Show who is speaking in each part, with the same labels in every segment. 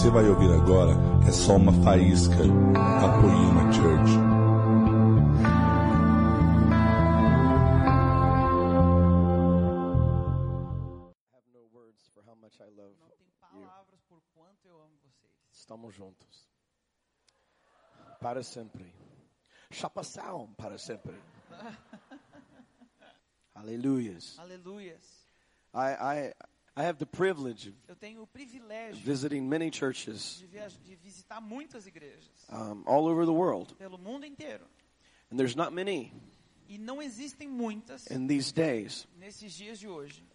Speaker 1: você vai ouvir agora é só uma faísca da Poema Church.
Speaker 2: Não tem palavras por quanto eu amo vocês.
Speaker 3: Estamos juntos. Para sempre. Chapação para sempre. Aleluias.
Speaker 2: Aleluias.
Speaker 3: I have the privilege of
Speaker 2: Eu tenho o privilégio
Speaker 3: visiting many churches
Speaker 2: de visitar muitas igrejas
Speaker 3: all over the world.
Speaker 2: pelo mundo inteiro.
Speaker 3: And there's not many
Speaker 2: E não existem muitas
Speaker 3: in these days
Speaker 2: nesses dias de hoje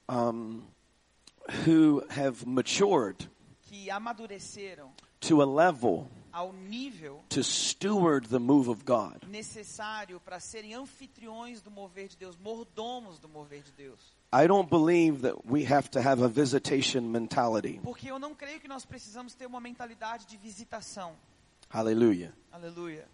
Speaker 3: who have matured
Speaker 2: que amadureceram
Speaker 3: to a level
Speaker 2: ao nível
Speaker 3: to steward the move of God.
Speaker 2: necessário para serem anfitriões do mover de Deus, mordomos do mover de Deus.
Speaker 3: I don't believe that we have to have a visitation mentality.
Speaker 2: Porque eu não creio que nós precisamos ter uma mentalidade de visitação.
Speaker 3: Hallelujah.
Speaker 2: Aleluia.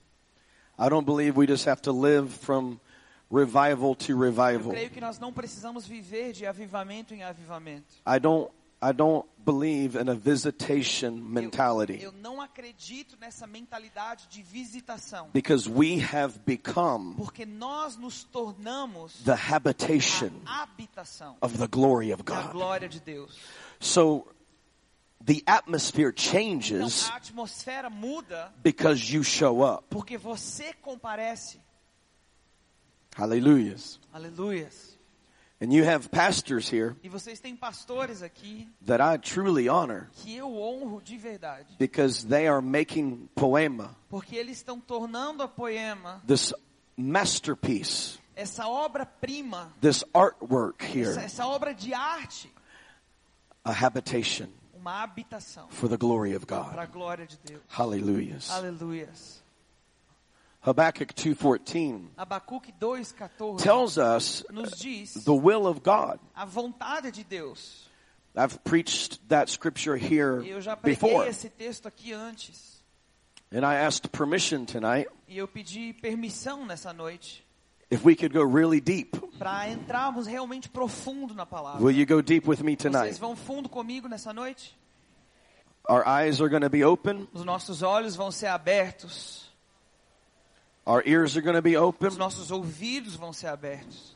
Speaker 3: I don't believe we just have to live from revival to
Speaker 2: Eu
Speaker 3: revival.
Speaker 2: creio que nós não precisamos viver de avivamento em avivamento.
Speaker 3: I don't believe in a visitation mentality
Speaker 2: Eu não acredito nessa mentalidade de visitação.
Speaker 3: because we have become
Speaker 2: Porque nós nos tornamos
Speaker 3: the habitation
Speaker 2: a habitação
Speaker 3: of the glory of
Speaker 2: da
Speaker 3: God.
Speaker 2: glória de Deus.
Speaker 3: So the atmosphere
Speaker 2: Então
Speaker 3: changes
Speaker 2: a atmosfera muda
Speaker 3: because you show up.
Speaker 2: porque você comparece.
Speaker 3: Hallelujahs.
Speaker 2: Aleluias.
Speaker 3: And you have pastors here
Speaker 2: E vocês têm pastores aqui
Speaker 3: that I truly honor
Speaker 2: que eu honro de verdade.
Speaker 3: because they are making Poema,
Speaker 2: Porque eles estão tornando a Poema,
Speaker 3: this masterpiece,
Speaker 2: essa obra-prima,
Speaker 3: this artwork here,
Speaker 2: essa obra de arte,
Speaker 3: a habitation
Speaker 2: uma habitação
Speaker 3: for the glory of
Speaker 2: para
Speaker 3: God.
Speaker 2: a glória de Deus.
Speaker 3: Hallelujahs.
Speaker 2: Aleluias.
Speaker 3: Habakkuk 2:14
Speaker 2: Abacuque 2:14
Speaker 3: tells us
Speaker 2: nos diz
Speaker 3: the will of God.
Speaker 2: a vontade de Deus.
Speaker 3: I've preached that scripture here
Speaker 2: Eu já preguei
Speaker 3: before,
Speaker 2: esse texto aqui antes.
Speaker 3: and I asked permission tonight
Speaker 2: E eu pedi permissão nessa noite
Speaker 3: if we could go really deep.
Speaker 2: para entrarmos realmente profundo na palavra.
Speaker 3: Will you go deep with me
Speaker 2: Vocês
Speaker 3: tonight?
Speaker 2: vão fundo comigo nessa noite?
Speaker 3: Our eyes are going to be open.
Speaker 2: Os nossos olhos vão ser abertos.
Speaker 3: Our ears are going to be open.
Speaker 2: Os nossos ouvidos vão ser abertos.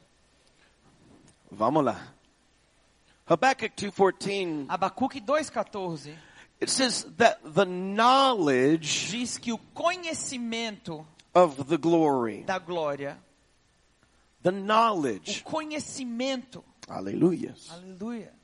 Speaker 3: Vamos lá. Habakkuk 2:14.
Speaker 2: Abacuque 2:14
Speaker 3: It says that the knowledge
Speaker 2: diz que o conhecimento
Speaker 3: of the glory,
Speaker 2: da glória,
Speaker 3: the
Speaker 2: o
Speaker 3: knowledge,
Speaker 2: conhecimento,
Speaker 3: hallelujah,
Speaker 2: aleluia,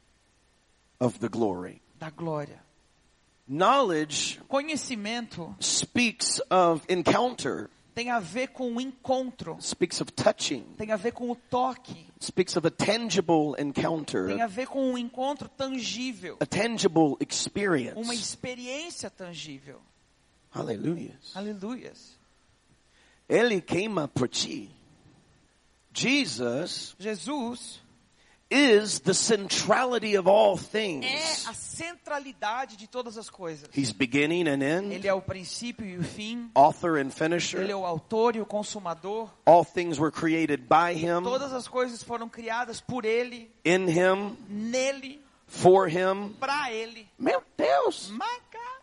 Speaker 3: of the glory.
Speaker 2: da glória.
Speaker 3: Knowledge
Speaker 2: Conhecimento
Speaker 3: speaks of encounter,
Speaker 2: tem a ver com o encontro,
Speaker 3: speaks of touching,
Speaker 2: tem a ver com o toque,
Speaker 3: speaks of a tangible
Speaker 2: tem
Speaker 3: encounter,
Speaker 2: a ver com um encontro tangível,
Speaker 3: a tangible
Speaker 2: uma
Speaker 3: experience.
Speaker 2: experiência tangível.
Speaker 3: Hallelujah.
Speaker 2: Aleluias.
Speaker 3: Ele queima por ti. Jesus
Speaker 2: Jesus
Speaker 3: is the centrality of all
Speaker 2: é
Speaker 3: things.
Speaker 2: a centralidade de todas as coisas.
Speaker 3: He's beginning and end,
Speaker 2: Ele é o princípio e o fim.
Speaker 3: author and
Speaker 2: Ele
Speaker 3: finisher.
Speaker 2: é o autor e o consumador.
Speaker 3: All things were created by him,
Speaker 2: Todas as coisas foram criadas por Ele,
Speaker 3: in him,
Speaker 2: nele,
Speaker 3: for him.
Speaker 2: para Ele.
Speaker 3: Meu Deus.
Speaker 2: My God.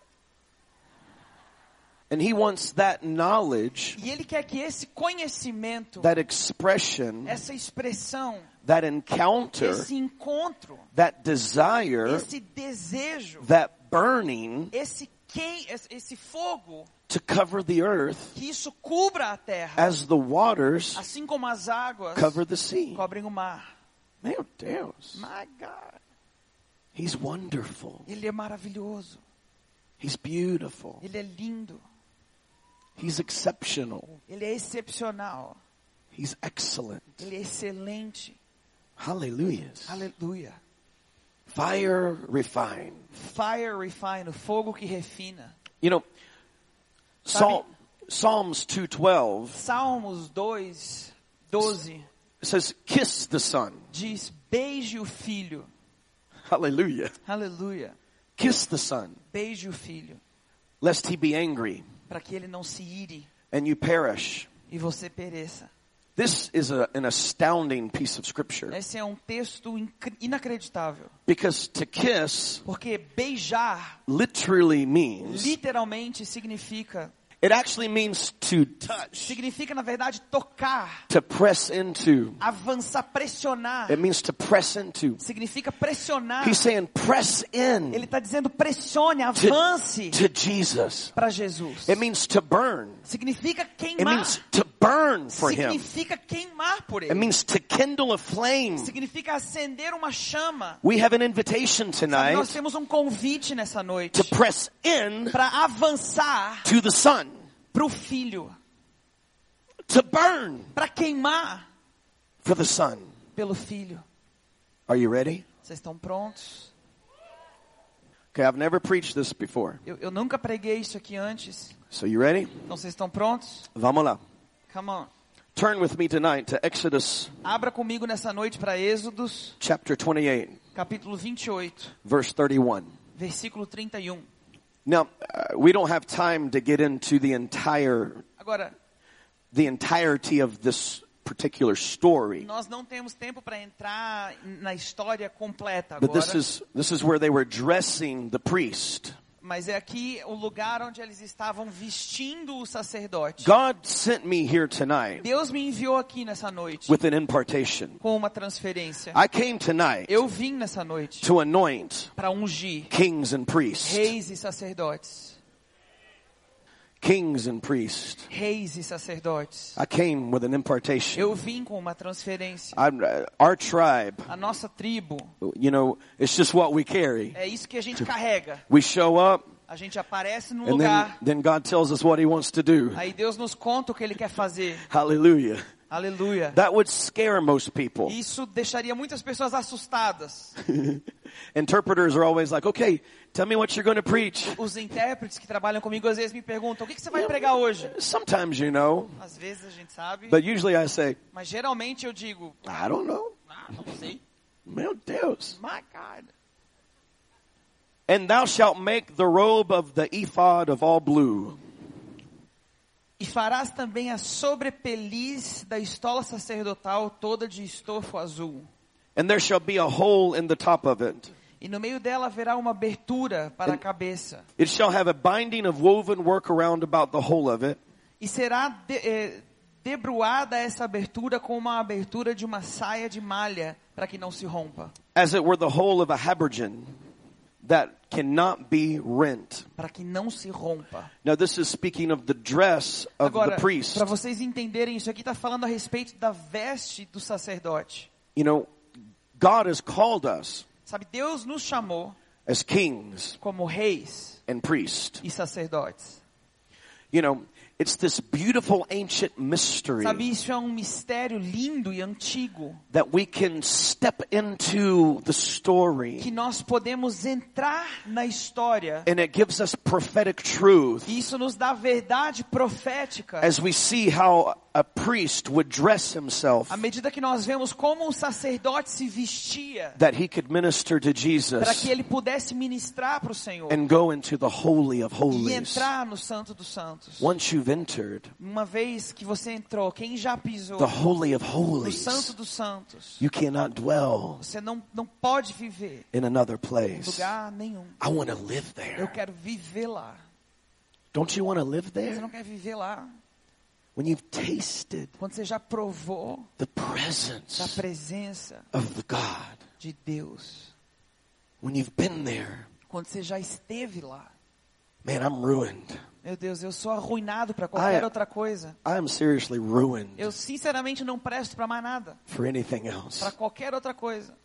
Speaker 3: And he wants that knowledge,
Speaker 2: E Ele quer que esse conhecimento,
Speaker 3: that expression,
Speaker 2: essa expressão,
Speaker 3: that encounter,
Speaker 2: esse encontro,
Speaker 3: that desire,
Speaker 2: esse desejo,
Speaker 3: that burning
Speaker 2: esse fogo,
Speaker 3: to cover the earth
Speaker 2: que isso cubra a terra,
Speaker 3: as the waters
Speaker 2: assim como as águas
Speaker 3: cover the sea.
Speaker 2: cobrem o mar.
Speaker 3: Meu Deus.
Speaker 2: My God.
Speaker 3: He's wonderful.
Speaker 2: Ele é maravilhoso.
Speaker 3: He's beautiful.
Speaker 2: Ele é lindo.
Speaker 3: He's exceptional.
Speaker 2: Ele é excepcional.
Speaker 3: He's excellent.
Speaker 2: Ele é excelente.
Speaker 3: Hallelujah.
Speaker 2: Aleluia.
Speaker 3: Fire refine.
Speaker 2: Fire refine, o fogo que refina.
Speaker 3: You know, Psalms 2:12
Speaker 2: Salmos 2:12
Speaker 3: says, kiss the son.
Speaker 2: diz: beije o filho.
Speaker 3: Hallelujah.
Speaker 2: Aleluia.
Speaker 3: Kiss the son,
Speaker 2: Beije o filho,
Speaker 3: lest he be angry
Speaker 2: para que ele não se ire
Speaker 3: and you perish.
Speaker 2: e você pereça.
Speaker 3: This is an astounding piece of scripture.
Speaker 2: Esse é um texto inacreditável.
Speaker 3: Because to kiss
Speaker 2: Porque beijar
Speaker 3: literally means,
Speaker 2: literalmente significa
Speaker 3: it actually means to touch,
Speaker 2: significa na verdade tocar,
Speaker 3: to press into.
Speaker 2: avançar, pressionar.
Speaker 3: It means to press into.
Speaker 2: Significa pressionar.
Speaker 3: He's saying press
Speaker 2: Ele
Speaker 3: in
Speaker 2: está dizendo pressione, avance
Speaker 3: to Jesus.
Speaker 2: para Jesus.
Speaker 3: It means to burn.
Speaker 2: Significa
Speaker 3: It
Speaker 2: queimar.
Speaker 3: means to burn for him.
Speaker 2: Significa queimar por
Speaker 3: It
Speaker 2: ele.
Speaker 3: means to kindle a flame.
Speaker 2: Significa acender uma chama.
Speaker 3: We have an invitation
Speaker 2: Sabe,
Speaker 3: tonight
Speaker 2: nós temos um convite nessa noite
Speaker 3: to press in
Speaker 2: para avançar
Speaker 3: to the Son,
Speaker 2: para o Filho,
Speaker 3: to burn
Speaker 2: para queimar
Speaker 3: for the Son.
Speaker 2: pelo Filho.
Speaker 3: Are you ready?
Speaker 2: Vocês estão prontos?
Speaker 3: Okay, I've never preached this before.
Speaker 2: Eu nunca preguei isso aqui antes.
Speaker 3: So you ready?
Speaker 2: Então vocês estão prontos?
Speaker 3: Vamos lá.
Speaker 2: Come on.
Speaker 3: Turn with me tonight to Exodus
Speaker 2: Abra comigo nessa noite para Êxodos,
Speaker 3: chapter 28,
Speaker 2: capítulo 28,
Speaker 3: verse 31.
Speaker 2: versículo 31.
Speaker 3: Now, we don't have time to get into the
Speaker 2: Agora,
Speaker 3: entirety of this particular story.
Speaker 2: nós não temos tempo para entrar na história completa
Speaker 3: But
Speaker 2: agora.
Speaker 3: this is where they were dressing the priest.
Speaker 2: Mas é aqui o lugar onde eles estavam vestindo o sacerdote.
Speaker 3: God sent me here tonight
Speaker 2: Deus me enviou aqui nessa noite
Speaker 3: with an impartation.
Speaker 2: com uma transferência.
Speaker 3: I came tonight
Speaker 2: Eu vim nessa noite
Speaker 3: to anoint
Speaker 2: para ungir
Speaker 3: kings and priests.
Speaker 2: reis e sacerdotes.
Speaker 3: Kings and priests.
Speaker 2: Reis e sacerdotes.
Speaker 3: I came with an impartation.
Speaker 2: Eu vim com uma transferência.
Speaker 3: Our tribe,
Speaker 2: A nossa tribo,
Speaker 3: you know, it's just what we carry.
Speaker 2: é isso que a gente carrega.
Speaker 3: We show up,
Speaker 2: A gente aparece num
Speaker 3: and
Speaker 2: lugar,
Speaker 3: then God tells us what He wants to do.
Speaker 2: aí Deus nos conta o que Ele quer fazer.
Speaker 3: Hallelujah.
Speaker 2: Aleluia.
Speaker 3: That would scare most people.
Speaker 2: Isso deixaria muitas pessoas assustadas.
Speaker 3: Interpreters are always like, okay, tell me what you're going to preach.
Speaker 2: Os intérpretes que trabalham comigo às vezes me perguntam: o que você vai pregar hoje?
Speaker 3: Sometimes you know,
Speaker 2: Às vezes a gente sabe,
Speaker 3: but usually I say,
Speaker 2: mas geralmente eu digo:
Speaker 3: I don't know.
Speaker 2: não sei.
Speaker 3: Meu Deus.
Speaker 2: My God.
Speaker 3: And thou shalt make the robe of the ephod of all blue.
Speaker 2: E farás também a sobrepeliz da estola sacerdotal toda de estofo azul.
Speaker 3: And there shall be a hole in the top of it.
Speaker 2: E no meio dela haverá uma abertura para a cabeça.
Speaker 3: It shall have a binding of woven work around about the whole of it.
Speaker 2: E será debruada essa abertura com uma abertura de uma saia de malha para que não se rompa.
Speaker 3: As it were the whole of a habergeon that cannot be rent.
Speaker 2: Para que não se rompa.
Speaker 3: Now this is speaking of the dress of
Speaker 2: Agora,
Speaker 3: the priest.
Speaker 2: para vocês entenderem isso aqui, está falando a respeito da veste do sacerdote.
Speaker 3: You know, God has called us
Speaker 2: Sabe, Deus nos chamou
Speaker 3: as kings
Speaker 2: como reis
Speaker 3: and priests.
Speaker 2: e sacerdotes.
Speaker 3: You know, it's this beautiful ancient mystery
Speaker 2: Sabe, isso é um mistério lindo e antigo
Speaker 3: that we can step into the
Speaker 2: que
Speaker 3: story,
Speaker 2: nós podemos entrar na história.
Speaker 3: and it gives us prophetic truth
Speaker 2: E isso nos dá verdade profética.
Speaker 3: as we see how a priest would dress himself
Speaker 2: À medida que nós vemos como o sacerdote se vestia
Speaker 3: that he could minister to
Speaker 2: para
Speaker 3: Jesus
Speaker 2: que ele pudesse ministrar para o Senhor
Speaker 3: and go into the Holy of
Speaker 2: e
Speaker 3: Holies.
Speaker 2: entrar no Santo dos Santos.
Speaker 3: Once you've entered
Speaker 2: Uma vez que você entrou, quem já pisou
Speaker 3: the Holy of
Speaker 2: no Santo
Speaker 3: Holies,
Speaker 2: dos Santos,
Speaker 3: you cannot dwell
Speaker 2: você não pode viver
Speaker 3: in another
Speaker 2: em
Speaker 3: place.
Speaker 2: lugar nenhum.
Speaker 3: I want to live
Speaker 2: Eu
Speaker 3: there.
Speaker 2: quero viver lá.
Speaker 3: Don't you want to live
Speaker 2: Você
Speaker 3: there?
Speaker 2: não quer viver lá?
Speaker 3: When you've tasted
Speaker 2: Quando você já provou
Speaker 3: the
Speaker 2: da
Speaker 3: presence
Speaker 2: presença
Speaker 3: of the God,
Speaker 2: de Deus,
Speaker 3: when you've been there,
Speaker 2: quando você já esteve lá,
Speaker 3: man, I'm ruined.
Speaker 2: meu Deus, eu sou arruinado para qualquer
Speaker 3: I-
Speaker 2: outra coisa.
Speaker 3: I'm seriously ruined
Speaker 2: Eu sinceramente não presto para mais nada,
Speaker 3: for anything else.
Speaker 2: para qualquer outra coisa.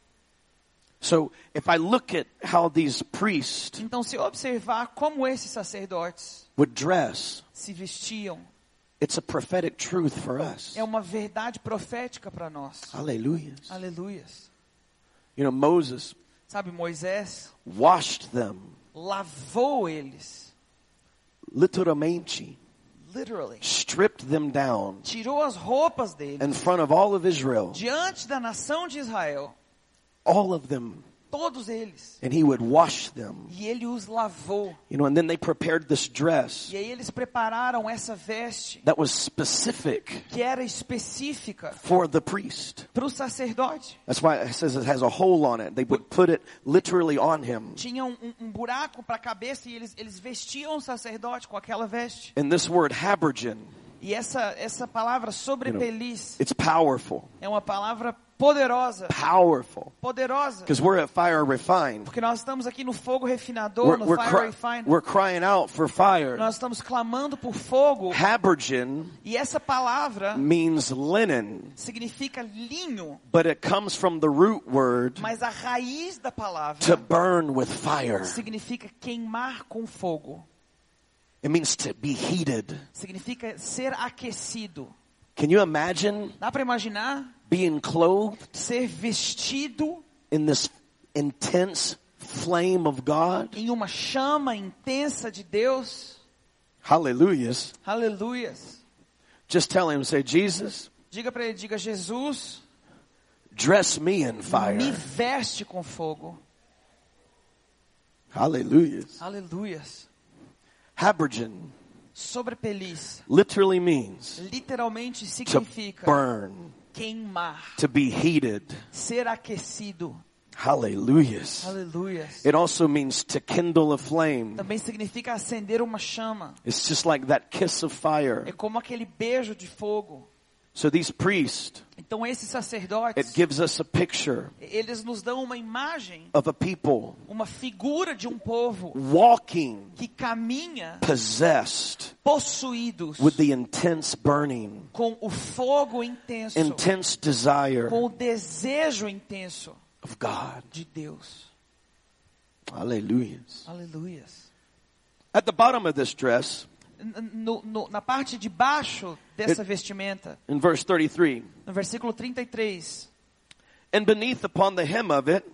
Speaker 3: So if I look at how these priests
Speaker 2: Então, se eu observar como esses sacerdotes
Speaker 3: would dress,
Speaker 2: se vestiam,
Speaker 3: it's a prophetic truth for us.
Speaker 2: é uma verdade profética para nós.
Speaker 3: Hallelujah.
Speaker 2: Aleluias.
Speaker 3: You know, Moses
Speaker 2: Sabe, Moisés
Speaker 3: washed them
Speaker 2: lavou eles,
Speaker 3: literalmente,
Speaker 2: literally,
Speaker 3: stripped them down
Speaker 2: tirou as roupas deles
Speaker 3: in front of all of Israel.
Speaker 2: diante da nação de Israel.
Speaker 3: All of them
Speaker 2: todos eles.
Speaker 3: And he would wash them.
Speaker 2: E ele os lavou.
Speaker 3: And then they prepared this dress
Speaker 2: E aí eles prepararam essa veste
Speaker 3: that was specific
Speaker 2: que era específica
Speaker 3: for the priest.
Speaker 2: para o sacerdote.
Speaker 3: That's why it says it has a hole on it. They would put it literally on him.
Speaker 2: Tinha um buraco para a cabeça e eles vestiam o sacerdote com aquela veste.
Speaker 3: And this word habergeon,
Speaker 2: E essa palavra sobrepeliz
Speaker 3: it's powerful.
Speaker 2: é uma palavra poderosa.
Speaker 3: Powerful.
Speaker 2: Poderosa.
Speaker 3: Because we're at Fire Refined.
Speaker 2: Porque nós estamos aqui no fogo refinador, no Fire Refined.
Speaker 3: We're crying out for fire.
Speaker 2: Nós estamos clamando por fogo.
Speaker 3: Habergeon
Speaker 2: E essa palavra
Speaker 3: means linen,
Speaker 2: significa linho.
Speaker 3: but it comes from the root word
Speaker 2: Mas a raiz da palavra
Speaker 3: to burn with fire.
Speaker 2: significa queimar com fogo.
Speaker 3: It means to be heated.
Speaker 2: Significa ser aquecido.
Speaker 3: Can you imagine
Speaker 2: Dá para imaginar
Speaker 3: being clothed
Speaker 2: ser vestido
Speaker 3: in this intense flame of God?
Speaker 2: em uma chama intensa de Deus?
Speaker 3: Hallelujahs.
Speaker 2: Aleluias.
Speaker 3: Just tell him, say, Jesus,
Speaker 2: Diga para ele, diga, Jesus,
Speaker 3: dress me in
Speaker 2: me
Speaker 3: fire.
Speaker 2: veste com fogo.
Speaker 3: Hallelujahs.
Speaker 2: Aleluias.
Speaker 3: Habergeon
Speaker 2: Sobrepeliz
Speaker 3: literally means
Speaker 2: literalmente
Speaker 3: to
Speaker 2: significa
Speaker 3: burn,
Speaker 2: queimar,
Speaker 3: to be heated.
Speaker 2: ser aquecido.
Speaker 3: Hallelujahs.
Speaker 2: Aleluias.
Speaker 3: It also means to kindle a flame.
Speaker 2: Também significa acender uma chama.
Speaker 3: It's just like that kiss of
Speaker 2: É
Speaker 3: fire.
Speaker 2: como aquele beijo de fogo.
Speaker 3: So these priests,
Speaker 2: Então esses
Speaker 3: it
Speaker 2: sacerdotes,
Speaker 3: gives us a picture
Speaker 2: eles nos dão uma imagem,
Speaker 3: of a people
Speaker 2: uma figura de um povo
Speaker 3: walking
Speaker 2: que caminha
Speaker 3: possessed
Speaker 2: possuídos
Speaker 3: with the intense burning,
Speaker 2: com o fogo intenso,
Speaker 3: intense desire
Speaker 2: com o desejo intenso
Speaker 3: of God.
Speaker 2: de Deus.
Speaker 3: Hallelujahs.
Speaker 2: Aleluias.
Speaker 3: At the bottom of this dress,
Speaker 2: Na parte de baixo dessa vestimenta,
Speaker 3: in verse 33,
Speaker 2: no versículo 33,
Speaker 3: and beneath upon the hem of it,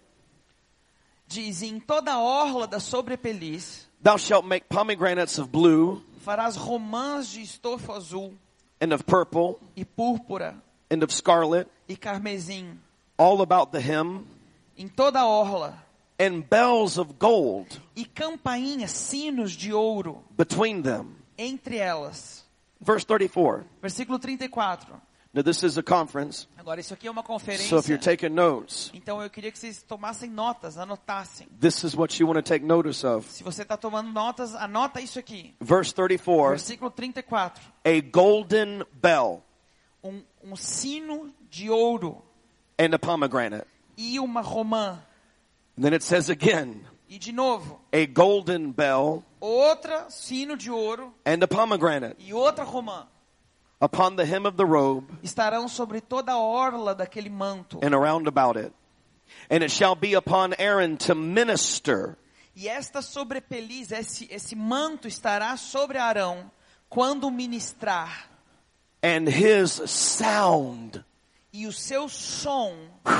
Speaker 2: diz: em toda a orla da sobrepeliz
Speaker 3: thou shalt make pomegranates of blue
Speaker 2: farás romãs de estofo azul
Speaker 3: and of purple
Speaker 2: e púrpura
Speaker 3: and of scarlet
Speaker 2: e carmesim
Speaker 3: all about the hem,
Speaker 2: em toda a orla,
Speaker 3: and bells of gold
Speaker 2: e campainhas, sinos de ouro
Speaker 3: between them.
Speaker 2: entre elas.
Speaker 3: Verse 34.
Speaker 2: Versículo 34.
Speaker 3: Now this is a conference,
Speaker 2: Agora isso aqui é uma conferência.
Speaker 3: so if you're taking notes,
Speaker 2: Então eu queria que vocês tomassem notas, anotassem.
Speaker 3: this is what you want to take notice of.
Speaker 2: Se você está tomando notas, anota isso aqui.
Speaker 3: Verse 34,
Speaker 2: Versículo 34.
Speaker 3: a golden bell
Speaker 2: Um sino de ouro
Speaker 3: and a pomegranate.
Speaker 2: e uma romã.
Speaker 3: And then it says again,
Speaker 2: E de novo,
Speaker 3: a golden bell
Speaker 2: outra sino de ouro
Speaker 3: and a pomegranate
Speaker 2: e outra romã
Speaker 3: upon the hem of the robe
Speaker 2: estarão sobre toda a orla daquele manto.
Speaker 3: and around about it. And it shall be upon Aaron to minister.
Speaker 2: E esta sobrepeliz, esse manto estará sobre Arão quando ministrar.
Speaker 3: And his sound
Speaker 2: E o seu som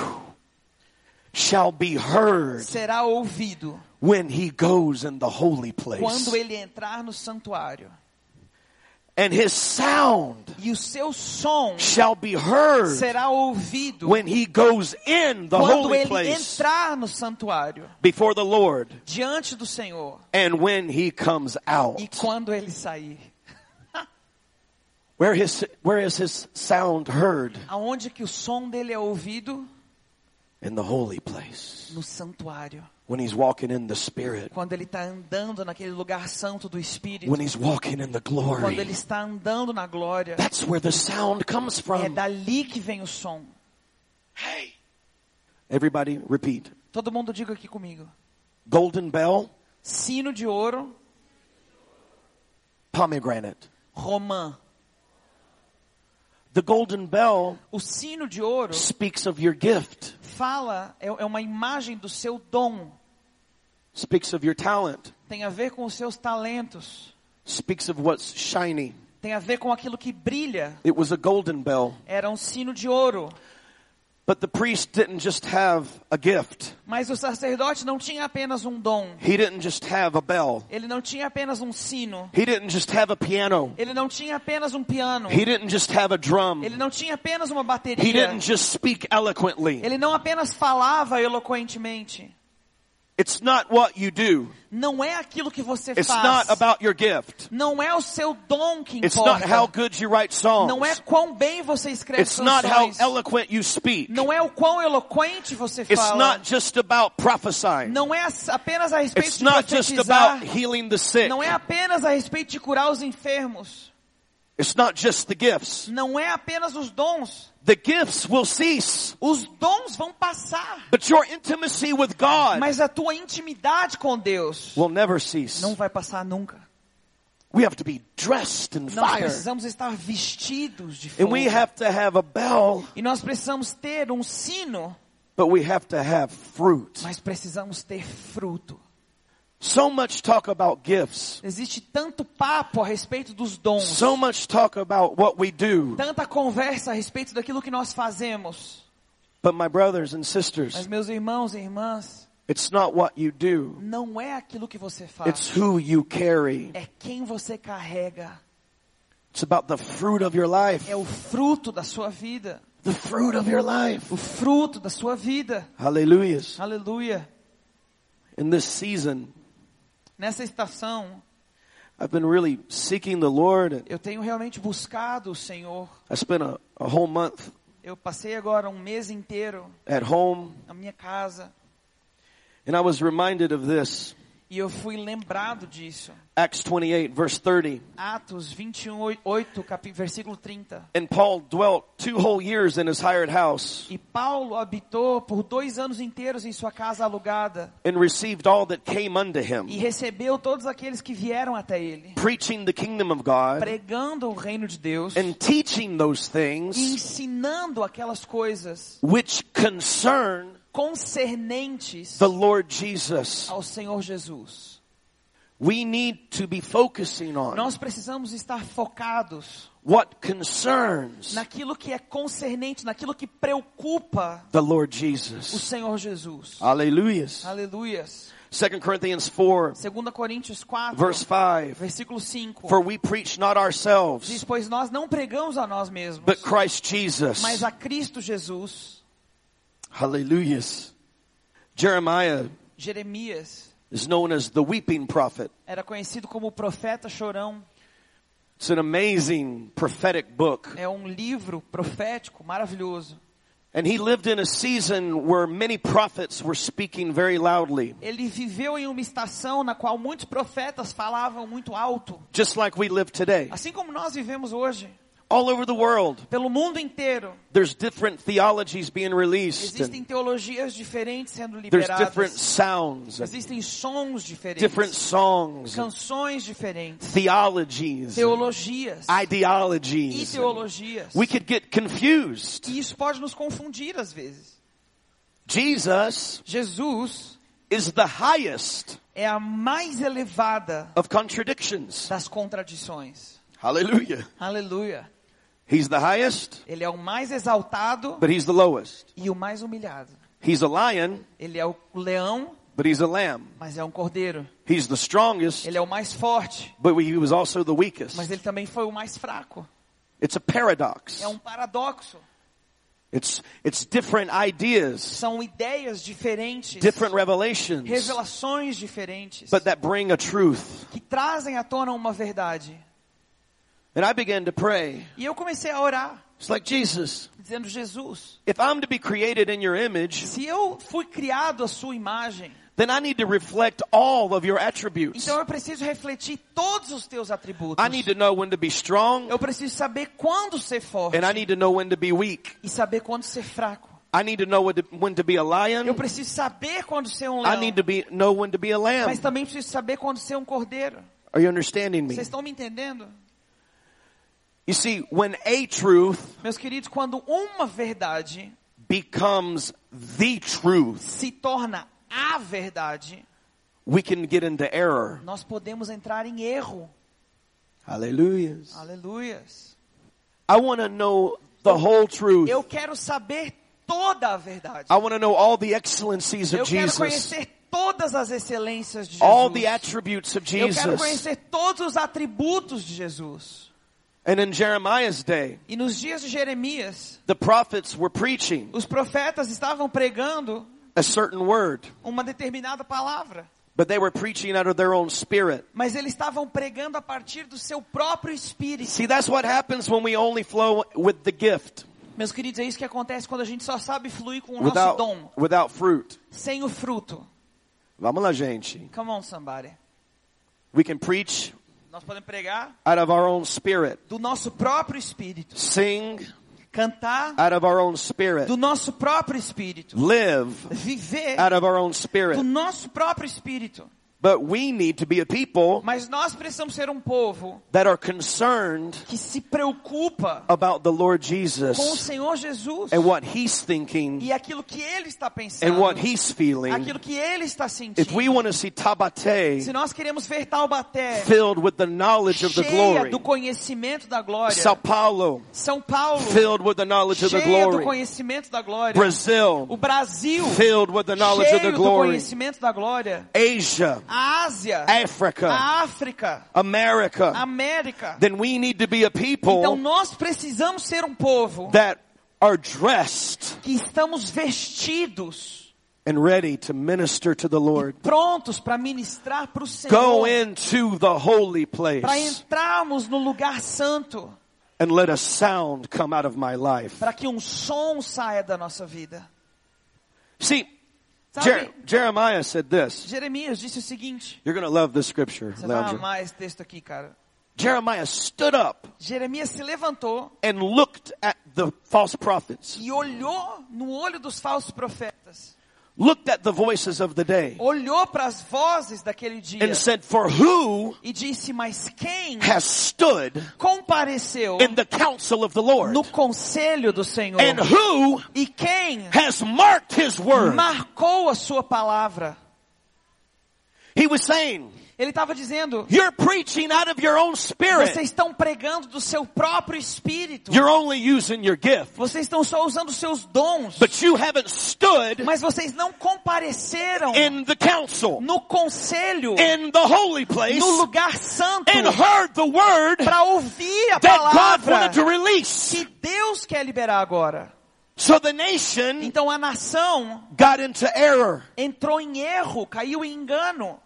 Speaker 3: shall be heard
Speaker 2: será ouvido
Speaker 3: when he goes in the holy place.
Speaker 2: quando ele entrar no santuário.
Speaker 3: And his sound
Speaker 2: E o seu som
Speaker 3: shall be heard
Speaker 2: será ouvido
Speaker 3: when he goes in the
Speaker 2: quando
Speaker 3: holy
Speaker 2: ele
Speaker 3: place
Speaker 2: entrar no santuário,
Speaker 3: before the Lord,
Speaker 2: diante do Senhor,
Speaker 3: and when he comes out.
Speaker 2: e quando ele sair.
Speaker 3: Where is his sound heard?
Speaker 2: Aonde que o som dele é ouvido?
Speaker 3: In the holy place.
Speaker 2: No santuário.
Speaker 3: When he's walking in the Spirit.
Speaker 2: Quando ele está andando naquele lugar santo do Espírito.
Speaker 3: When he's walking in the
Speaker 2: Quando ele
Speaker 3: glory.
Speaker 2: está andando na glória.
Speaker 3: That's where the sound comes
Speaker 2: É
Speaker 3: from.
Speaker 2: dali que vem o som.
Speaker 3: Hey. Everybody repeat.
Speaker 2: Todo mundo diga aqui comigo.
Speaker 3: Golden bell,
Speaker 2: Sino de ouro,
Speaker 3: pomegranate.
Speaker 2: romã.
Speaker 3: The golden bell
Speaker 2: O sino de ouro
Speaker 3: speaks of your gift.
Speaker 2: fala, é uma imagem do seu dom.
Speaker 3: Speaks of your talent.
Speaker 2: Tem a ver com os seus talentos.
Speaker 3: Speaks of what's shiny.
Speaker 2: Tem a ver com aquilo que brilha.
Speaker 3: It was a golden bell.
Speaker 2: Era um sino de ouro.
Speaker 3: But the priest didn't just have a gift.
Speaker 2: Mas o sacerdote não tinha apenas um dom.
Speaker 3: He didn't just have a bell.
Speaker 2: Ele não tinha apenas um sino.
Speaker 3: He didn't just have a piano.
Speaker 2: Ele não tinha apenas um piano.
Speaker 3: He didn't just have a drum.
Speaker 2: Ele não tinha apenas uma
Speaker 3: He
Speaker 2: bateria.
Speaker 3: didn't just speak eloquently.
Speaker 2: Ele não apenas falava eloquentemente.
Speaker 3: It's not what you do.
Speaker 2: Não é aquilo que você
Speaker 3: It's
Speaker 2: faz.
Speaker 3: not about your gift.
Speaker 2: Não é o seu dom que
Speaker 3: It's not how
Speaker 2: importa.
Speaker 3: good you write songs.
Speaker 2: Não é quão bem você escreve
Speaker 3: It's not how
Speaker 2: canções.
Speaker 3: eloquent you speak.
Speaker 2: Não é o quão eloquente você
Speaker 3: It's
Speaker 2: fala.
Speaker 3: not just about prophesying.
Speaker 2: Não é apenas a respeito
Speaker 3: It's
Speaker 2: de
Speaker 3: not just about
Speaker 2: profetizar.
Speaker 3: healing the sick.
Speaker 2: Não é apenas a respeito de curar os enfermos.
Speaker 3: It's not just the gifts.
Speaker 2: Não é apenas os dons.
Speaker 3: The gifts will cease.
Speaker 2: Os dons vão passar.
Speaker 3: But your intimacy with God
Speaker 2: Mas a tua intimidade com Deus
Speaker 3: will never cease.
Speaker 2: não vai passar nunca.
Speaker 3: We have to be dressed in
Speaker 2: Nós
Speaker 3: fire.
Speaker 2: precisamos estar vestidos de
Speaker 3: And
Speaker 2: fogo.
Speaker 3: we have to have a bell,
Speaker 2: E nós precisamos ter um sino,
Speaker 3: but we have to have fruit.
Speaker 2: mas precisamos ter fruto.
Speaker 3: So much talk about gifts.
Speaker 2: Existe tanto papo a respeito dos dons.
Speaker 3: So much talk about what we do.
Speaker 2: Tanta conversa a respeito daquilo que nós fazemos.
Speaker 3: But my brothers and
Speaker 2: Mas
Speaker 3: sisters,
Speaker 2: meus irmãos e irmãs,
Speaker 3: it's not what you do.
Speaker 2: não é aquilo que você faz.
Speaker 3: It's who you carry.
Speaker 2: É quem você carrega.
Speaker 3: It's about the fruit of your life.
Speaker 2: É o fruto da sua vida.
Speaker 3: The fruit of your life.
Speaker 2: O fruto da sua vida.
Speaker 3: Hallelujah.
Speaker 2: Aleluia.
Speaker 3: In this season,
Speaker 2: Nessa estação,
Speaker 3: I've been really seeking the Lord.
Speaker 2: eu tenho realmente buscado o Senhor.
Speaker 3: I spent a whole month
Speaker 2: Eu passei agora um mês inteiro
Speaker 3: at home,
Speaker 2: na minha casa.
Speaker 3: and I was reminded of this.
Speaker 2: E eu fui lembrado disso.
Speaker 3: Acts 28, verse 30.
Speaker 2: Atos 28, versículo 30.
Speaker 3: And Paul dwelt 2 whole years in his hired house,
Speaker 2: E Paulo habitou por 2 anos inteiros em sua casa alugada.
Speaker 3: and received all that came unto him,
Speaker 2: E recebeu todos aqueles que vieram até ele.
Speaker 3: preaching the kingdom of God,
Speaker 2: Pregando o reino de Deus.
Speaker 3: and teaching those
Speaker 2: E
Speaker 3: things
Speaker 2: ensinando aquelas coisas
Speaker 3: which concern
Speaker 2: concernentes
Speaker 3: the Lord Jesus.
Speaker 2: ao Senhor Jesus.
Speaker 3: We need to be focusing on
Speaker 2: Nós precisamos estar focados
Speaker 3: what concerns
Speaker 2: naquilo que é concernente, naquilo que preocupa
Speaker 3: the Lord
Speaker 2: o
Speaker 3: Jesus.
Speaker 2: Senhor Jesus.
Speaker 3: Hallelujah.
Speaker 2: Aleluias.
Speaker 3: 2 Corinthians 4,
Speaker 2: 2 Coríntios 4,
Speaker 3: verse 5.
Speaker 2: versículo 5.
Speaker 3: For we preach not ourselves,
Speaker 2: Diz, pois nós não pregamos a nós mesmos,
Speaker 3: but Christ Jesus.
Speaker 2: mas a Cristo Jesus.
Speaker 3: Hallelujah. Jeremiah
Speaker 2: Jeremias
Speaker 3: is known as the weeping prophet.
Speaker 2: era conhecido como o profeta chorão.
Speaker 3: It's an amazing prophetic book.
Speaker 2: É um livro profético maravilhoso.
Speaker 3: And he lived in a season where many prophets were speaking very loudly,
Speaker 2: Ele viveu em uma estação na qual muitos profetas falavam muito alto,
Speaker 3: just like we live today.
Speaker 2: assim como nós vivemos hoje.
Speaker 3: All over the world,
Speaker 2: Pelo mundo inteiro,
Speaker 3: there's different theologies being released.
Speaker 2: existem
Speaker 3: And
Speaker 2: teologias diferentes sendo
Speaker 3: there's different
Speaker 2: liberadas.
Speaker 3: sounds, and
Speaker 2: Existem sons diferentes,
Speaker 3: different songs, and
Speaker 2: canções diferentes,
Speaker 3: theologies, and
Speaker 2: teologias e
Speaker 3: ideologies.
Speaker 2: teologias.
Speaker 3: We could get confused.
Speaker 2: E isso pode nos confundir às vezes.
Speaker 3: Jesus
Speaker 2: Jesus
Speaker 3: is the highest
Speaker 2: é a mais elevada
Speaker 3: of contradictions.
Speaker 2: das contradições.
Speaker 3: Hallelujah.
Speaker 2: Aleluia.
Speaker 3: He's the highest,
Speaker 2: Ele é o mais exaltado
Speaker 3: but he's the lowest.
Speaker 2: e o mais humilhado.
Speaker 3: He's a lion,
Speaker 2: Ele é o leão,
Speaker 3: but he's a lamb.
Speaker 2: mas é um cordeiro.
Speaker 3: He's the strongest,
Speaker 2: Ele é o mais forte,
Speaker 3: but he was also the weakest.
Speaker 2: mas ele também foi o mais fraco.
Speaker 3: It's a paradox.
Speaker 2: É um paradoxo.
Speaker 3: It's different ideas,
Speaker 2: São ideias diferentes,
Speaker 3: different revelations,
Speaker 2: revelações diferentes,
Speaker 3: but that bring a truth.
Speaker 2: que trazem à tona uma verdade.
Speaker 3: And I began to pray.
Speaker 2: E eu comecei a orar,
Speaker 3: It's like, Jesus,
Speaker 2: dizendo, Jesus,
Speaker 3: if I'm to be created in your image,
Speaker 2: se eu fui criado à sua imagem,
Speaker 3: then I need to reflect all of your attributes.
Speaker 2: então eu preciso refletir todos os teus atributos.
Speaker 3: I need to know when to be strong,
Speaker 2: Eu preciso saber quando ser forte
Speaker 3: and I need to know when to be weak.
Speaker 2: e saber quando ser fraco.
Speaker 3: I need to know when to be a
Speaker 2: Eu
Speaker 3: lion.
Speaker 2: preciso saber quando ser um
Speaker 3: I
Speaker 2: leão,
Speaker 3: need to know when to be a lamb.
Speaker 2: mas também preciso saber quando ser um cordeiro.
Speaker 3: Are you understanding me?
Speaker 2: Vocês estão me entendendo?
Speaker 3: You see, when a truth
Speaker 2: Meus queridos, quando uma verdade
Speaker 3: becomes the truth,
Speaker 2: se torna a verdade,
Speaker 3: we can get into error.
Speaker 2: nós podemos entrar em erro.
Speaker 3: Hallelujah.
Speaker 2: Aleluias.
Speaker 3: I want to know the whole truth.
Speaker 2: Eu quero saber toda a verdade.
Speaker 3: I want to know all the excellencies
Speaker 2: Eu
Speaker 3: of
Speaker 2: quero
Speaker 3: Jesus.
Speaker 2: conhecer todas as excelências de
Speaker 3: All the
Speaker 2: Jesus.
Speaker 3: attributes of
Speaker 2: Eu quero
Speaker 3: Jesus.
Speaker 2: conhecer todos os atributos de Jesus.
Speaker 3: And in Jeremiah's day,
Speaker 2: E nos dias de Jeremias,
Speaker 3: the prophets were preaching,
Speaker 2: os profetas estavam pregando,
Speaker 3: a certain word.
Speaker 2: uma determinada palavra.
Speaker 3: But they were preaching out of their own spirit.
Speaker 2: Mas eles estavam pregando a partir do seu próprio espírito.
Speaker 3: See, that's what happens when we only flow with the gift.
Speaker 2: Meus queridos, é isso que acontece quando a gente só sabe fluir com o nosso dom,
Speaker 3: Without fruit.
Speaker 2: sem o fruto.
Speaker 3: Vamos lá, gente.
Speaker 2: Come on, somebody.
Speaker 3: We can preach
Speaker 2: Nós podemos pregar
Speaker 3: out of our own spirit.
Speaker 2: do nosso próprio espírito.
Speaker 3: Sing
Speaker 2: Cantar
Speaker 3: out of our own spirit.
Speaker 2: do nosso próprio espírito.
Speaker 3: Live
Speaker 2: Viver
Speaker 3: out of our own
Speaker 2: do
Speaker 3: spirit.
Speaker 2: nosso próprio espírito.
Speaker 3: But we need to be a people
Speaker 2: Mas nós precisamos ser um povo
Speaker 3: that are concerned
Speaker 2: que se preocupa
Speaker 3: about the Lord
Speaker 2: com o
Speaker 3: Jesus
Speaker 2: Senhor Jesus
Speaker 3: and what He's thinking
Speaker 2: e aquilo que Ele está
Speaker 3: and
Speaker 2: pensando,
Speaker 3: what He's feeling.
Speaker 2: aquilo que Ele está sentindo.
Speaker 3: If we want to see Tabate
Speaker 2: Se nós queremos ver Taubaté
Speaker 3: filled with the knowledge of the
Speaker 2: cheia
Speaker 3: glory,
Speaker 2: do conhecimento da glória,
Speaker 3: Sao Paulo
Speaker 2: São Paulo
Speaker 3: filled with the knowledge of the
Speaker 2: cheia do
Speaker 3: glory,
Speaker 2: conhecimento da glória,
Speaker 3: Brazil
Speaker 2: o Brasil
Speaker 3: filled with the knowledge of the
Speaker 2: cheio do
Speaker 3: glory,
Speaker 2: conhecimento da glória,
Speaker 3: Asia,
Speaker 2: a Ásia,
Speaker 3: Africa,
Speaker 2: a África,
Speaker 3: America,
Speaker 2: a América.
Speaker 3: then we need to be a
Speaker 2: Então
Speaker 3: people
Speaker 2: nós precisamos ser um povo
Speaker 3: that are dressed
Speaker 2: que estamos vestidos,
Speaker 3: and ready to minister to the Lord.
Speaker 2: prontos para ministrar para o
Speaker 3: Go
Speaker 2: Senhor,
Speaker 3: into the holy
Speaker 2: para
Speaker 3: place
Speaker 2: entrarmos no lugar santo,
Speaker 3: and let a sound come out of my life.
Speaker 2: para que um som saia da nossa vida.
Speaker 3: See,
Speaker 2: Sabe,
Speaker 3: Jeremiah said this.
Speaker 2: Jeremias disse o seguinte,
Speaker 3: You're going to love this scripture,
Speaker 2: você vai
Speaker 3: Lounger.
Speaker 2: amar esse texto aqui, cara.
Speaker 3: Jeremiah stood up
Speaker 2: Jeremias se levantou
Speaker 3: and looked at the false prophets,
Speaker 2: e olhou no olho dos falsos profetas,
Speaker 3: looked at the voices of the day,
Speaker 2: olhou para as vozes daquele dia
Speaker 3: and said, for who
Speaker 2: e disse, mas quem
Speaker 3: has stood
Speaker 2: compareceu
Speaker 3: in the counsel of the Lord?
Speaker 2: no conselho do Senhor?
Speaker 3: And who
Speaker 2: E quem
Speaker 3: has marked His word?
Speaker 2: marcou a sua palavra?
Speaker 3: He was saying,
Speaker 2: Ele estava dizendo,
Speaker 3: you're preaching out of your own spirit.
Speaker 2: vocês estão pregando do seu próprio espírito.
Speaker 3: You're only using your gift.
Speaker 2: Vocês estão só usando os seus dons.
Speaker 3: But you haven't stood
Speaker 2: Mas vocês não compareceram
Speaker 3: in the council,
Speaker 2: no conselho,
Speaker 3: in the holy place,
Speaker 2: no lugar santo,
Speaker 3: and heard the word
Speaker 2: para ouvir a
Speaker 3: that God
Speaker 2: palavra
Speaker 3: wanted to release.
Speaker 2: que Deus quer liberar agora.
Speaker 3: So the nation
Speaker 2: Então a nação
Speaker 3: got into error.
Speaker 2: entrou em erro, caiu em engano.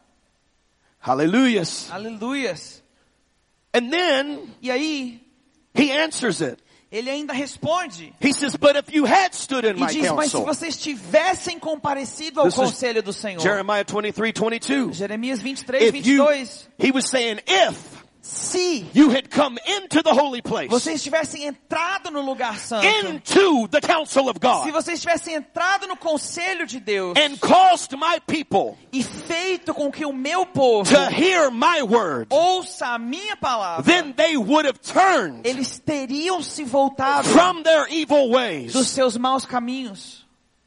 Speaker 3: Hallelujahs.
Speaker 2: Aleluias.
Speaker 3: And then
Speaker 2: E aí,
Speaker 3: he answers it.
Speaker 2: ele ainda responde.
Speaker 3: He says, but if you had stood in
Speaker 2: E
Speaker 3: my
Speaker 2: diz, mas se
Speaker 3: counsel.
Speaker 2: vocês tivessem comparecido ao
Speaker 3: This is
Speaker 2: conselho do Senhor.
Speaker 3: Jeremiah 23:22.
Speaker 2: Jeremias 23,
Speaker 3: If you,
Speaker 2: 22.
Speaker 3: he was saying, if
Speaker 2: Se
Speaker 3: you had come into the holy place,
Speaker 2: vocês tivessem entrado no lugar santo,
Speaker 3: into the counsel of
Speaker 2: se
Speaker 3: God,
Speaker 2: vocês tivessem entrado no conselho de Deus
Speaker 3: and caused my people
Speaker 2: e feito com que o meu povo
Speaker 3: to hear my word,
Speaker 2: ouça a minha palavra,
Speaker 3: then they would have turned
Speaker 2: eles teriam se voltado
Speaker 3: from their evil
Speaker 2: dos
Speaker 3: ways.
Speaker 2: seus maus caminhos.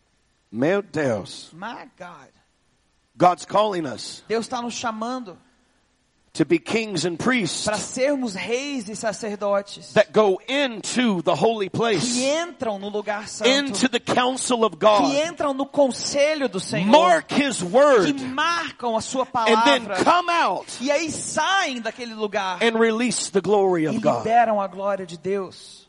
Speaker 3: Meu Deus.
Speaker 2: My God.
Speaker 3: God's calling us
Speaker 2: Deus está nos chamando
Speaker 3: to be kings and priests
Speaker 2: para sermos reis e sacerdotes
Speaker 3: that go into the holy
Speaker 2: que
Speaker 3: place,
Speaker 2: entram no lugar santo,
Speaker 3: into the counsel of
Speaker 2: que
Speaker 3: God,
Speaker 2: entram no conselho do Senhor,
Speaker 3: mark His
Speaker 2: que
Speaker 3: word,
Speaker 2: marcam a sua
Speaker 3: and then
Speaker 2: palavra
Speaker 3: come out
Speaker 2: e aí saem daquele lugar
Speaker 3: and release the glory
Speaker 2: e
Speaker 3: of God.
Speaker 2: liberam a glória de Deus.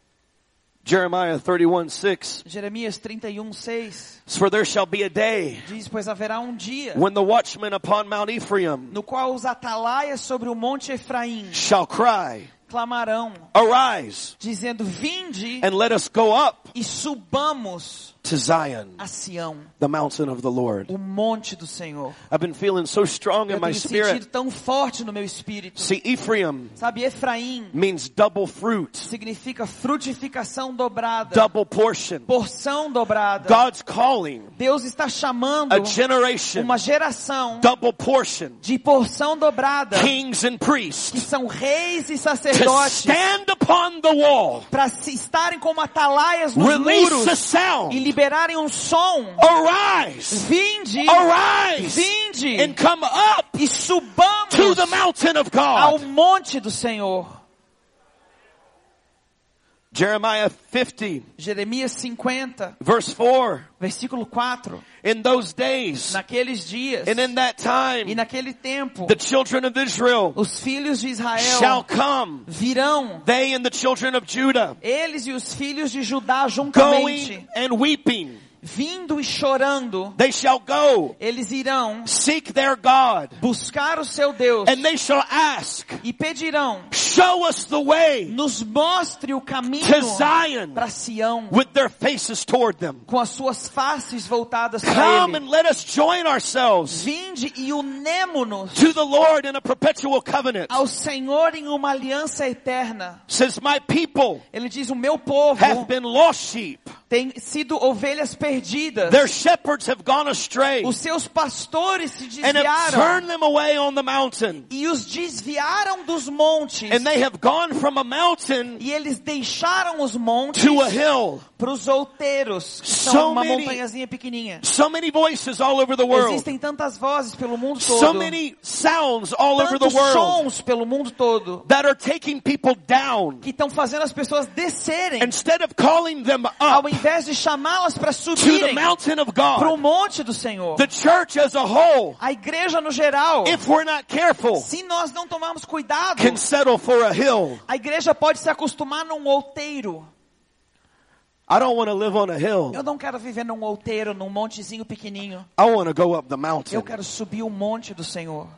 Speaker 3: Jeremiah 31:6.
Speaker 2: Jeremias 31:6
Speaker 3: For there shall be a day
Speaker 2: diz, pois haverá um dia
Speaker 3: when the watchmen upon Mount Ephraim
Speaker 2: no qual os atalaias sobre o monte Efraim
Speaker 3: shall cry,
Speaker 2: clamarão,
Speaker 3: arise,
Speaker 2: dizendo, vinde
Speaker 3: and let us go up
Speaker 2: e subamos
Speaker 3: to Zion,
Speaker 2: a Sião,
Speaker 3: the mountain of the Lord.
Speaker 2: o monte do Senhor.
Speaker 3: I've been feeling so strong in
Speaker 2: Eu
Speaker 3: my
Speaker 2: tenho sentido
Speaker 3: spirit.
Speaker 2: tão forte no meu espírito.
Speaker 3: See, Ephraim
Speaker 2: Sabe, Efraim
Speaker 3: means double fruit,
Speaker 2: significa frutificação dobrada,
Speaker 3: double portion.
Speaker 2: porção dobrada.
Speaker 3: God's calling
Speaker 2: Deus está chamando
Speaker 3: a generation,
Speaker 2: uma geração
Speaker 3: double portion,
Speaker 2: de porção dobrada,
Speaker 3: kings and
Speaker 2: que
Speaker 3: priests,
Speaker 2: são reis e
Speaker 3: to
Speaker 2: sacerdotes,
Speaker 3: stand upon the wall,
Speaker 2: para estarem como atalaias nos
Speaker 3: release
Speaker 2: muros
Speaker 3: a sound,
Speaker 2: e liberarem um som.
Speaker 3: arise,
Speaker 2: Vinde,
Speaker 3: arise,
Speaker 2: vinde
Speaker 3: and come up
Speaker 2: e subamos
Speaker 3: to the mountain of
Speaker 2: ao
Speaker 3: God.
Speaker 2: monte do Senhor.
Speaker 3: Jeremiah 50,
Speaker 2: Jeremias 50,
Speaker 3: verse 4.
Speaker 2: versículo 4.
Speaker 3: In those days
Speaker 2: Naqueles dias
Speaker 3: and in that
Speaker 2: e
Speaker 3: time,
Speaker 2: naquele tempo,
Speaker 3: the children of Israel
Speaker 2: os filhos de
Speaker 3: shall
Speaker 2: Israel
Speaker 3: come,
Speaker 2: virão,
Speaker 3: they and the children of Judah,
Speaker 2: eles e os filhos de Judá juntamente,
Speaker 3: going and weeping
Speaker 2: vindo e chorando,
Speaker 3: they shall go,
Speaker 2: eles irão
Speaker 3: seek their God,
Speaker 2: buscar o seu Deus
Speaker 3: and they shall ask,
Speaker 2: e pedirão,
Speaker 3: show us the way
Speaker 2: nos mostre o caminho
Speaker 3: to Zion,
Speaker 2: para Sião,
Speaker 3: with their faces toward them.
Speaker 2: com as suas faces voltadas para
Speaker 3: Come
Speaker 2: Ele.
Speaker 3: and let us join ourselves
Speaker 2: Vinde e unemo-nos
Speaker 3: to the Lord in a perpetual covenant.
Speaker 2: ao Senhor em uma aliança eterna.
Speaker 3: Says, my people
Speaker 2: Ele diz, o meu povo
Speaker 3: have been lost sheep.
Speaker 2: tem sido ovelhas perdidas.
Speaker 3: Their shepherds have gone astray
Speaker 2: Os seus pastores se
Speaker 3: and have
Speaker 2: desviaram
Speaker 3: turned them away on the mountain.
Speaker 2: e os desviaram dos montes.
Speaker 3: And they have gone from a mountain
Speaker 2: E eles deixaram os montes
Speaker 3: to a hill.
Speaker 2: para os outeiros, que
Speaker 3: So
Speaker 2: são uma
Speaker 3: many-
Speaker 2: montanhazinha pequenininha.
Speaker 3: So many voices all over the world.
Speaker 2: Existem tantas vozes pelo mundo
Speaker 3: So
Speaker 2: todo.
Speaker 3: many sounds all over the
Speaker 2: Tantos
Speaker 3: world
Speaker 2: sons pelo mundo todo.
Speaker 3: that are taking people down.
Speaker 2: Que estão fazendo as pessoas descerem.
Speaker 3: Instead of calling them
Speaker 2: Ao
Speaker 3: up
Speaker 2: invés de chamá-las para
Speaker 3: to the
Speaker 2: subirem
Speaker 3: mountain of
Speaker 2: para o
Speaker 3: God.
Speaker 2: monte do Senhor.
Speaker 3: The church as a whole,
Speaker 2: A igreja no geral,
Speaker 3: if we're not careful,
Speaker 2: se nós não tomarmos cuidado,
Speaker 3: can settle for a hill.
Speaker 2: a igreja pode se acostumar num outeiro.
Speaker 3: I don't want to live on a hill.
Speaker 2: Eu não quero viver num outeiro, num montezinho pequenininho.
Speaker 3: I want to go up the mountain.
Speaker 2: Eu quero subir o monte do Senhor.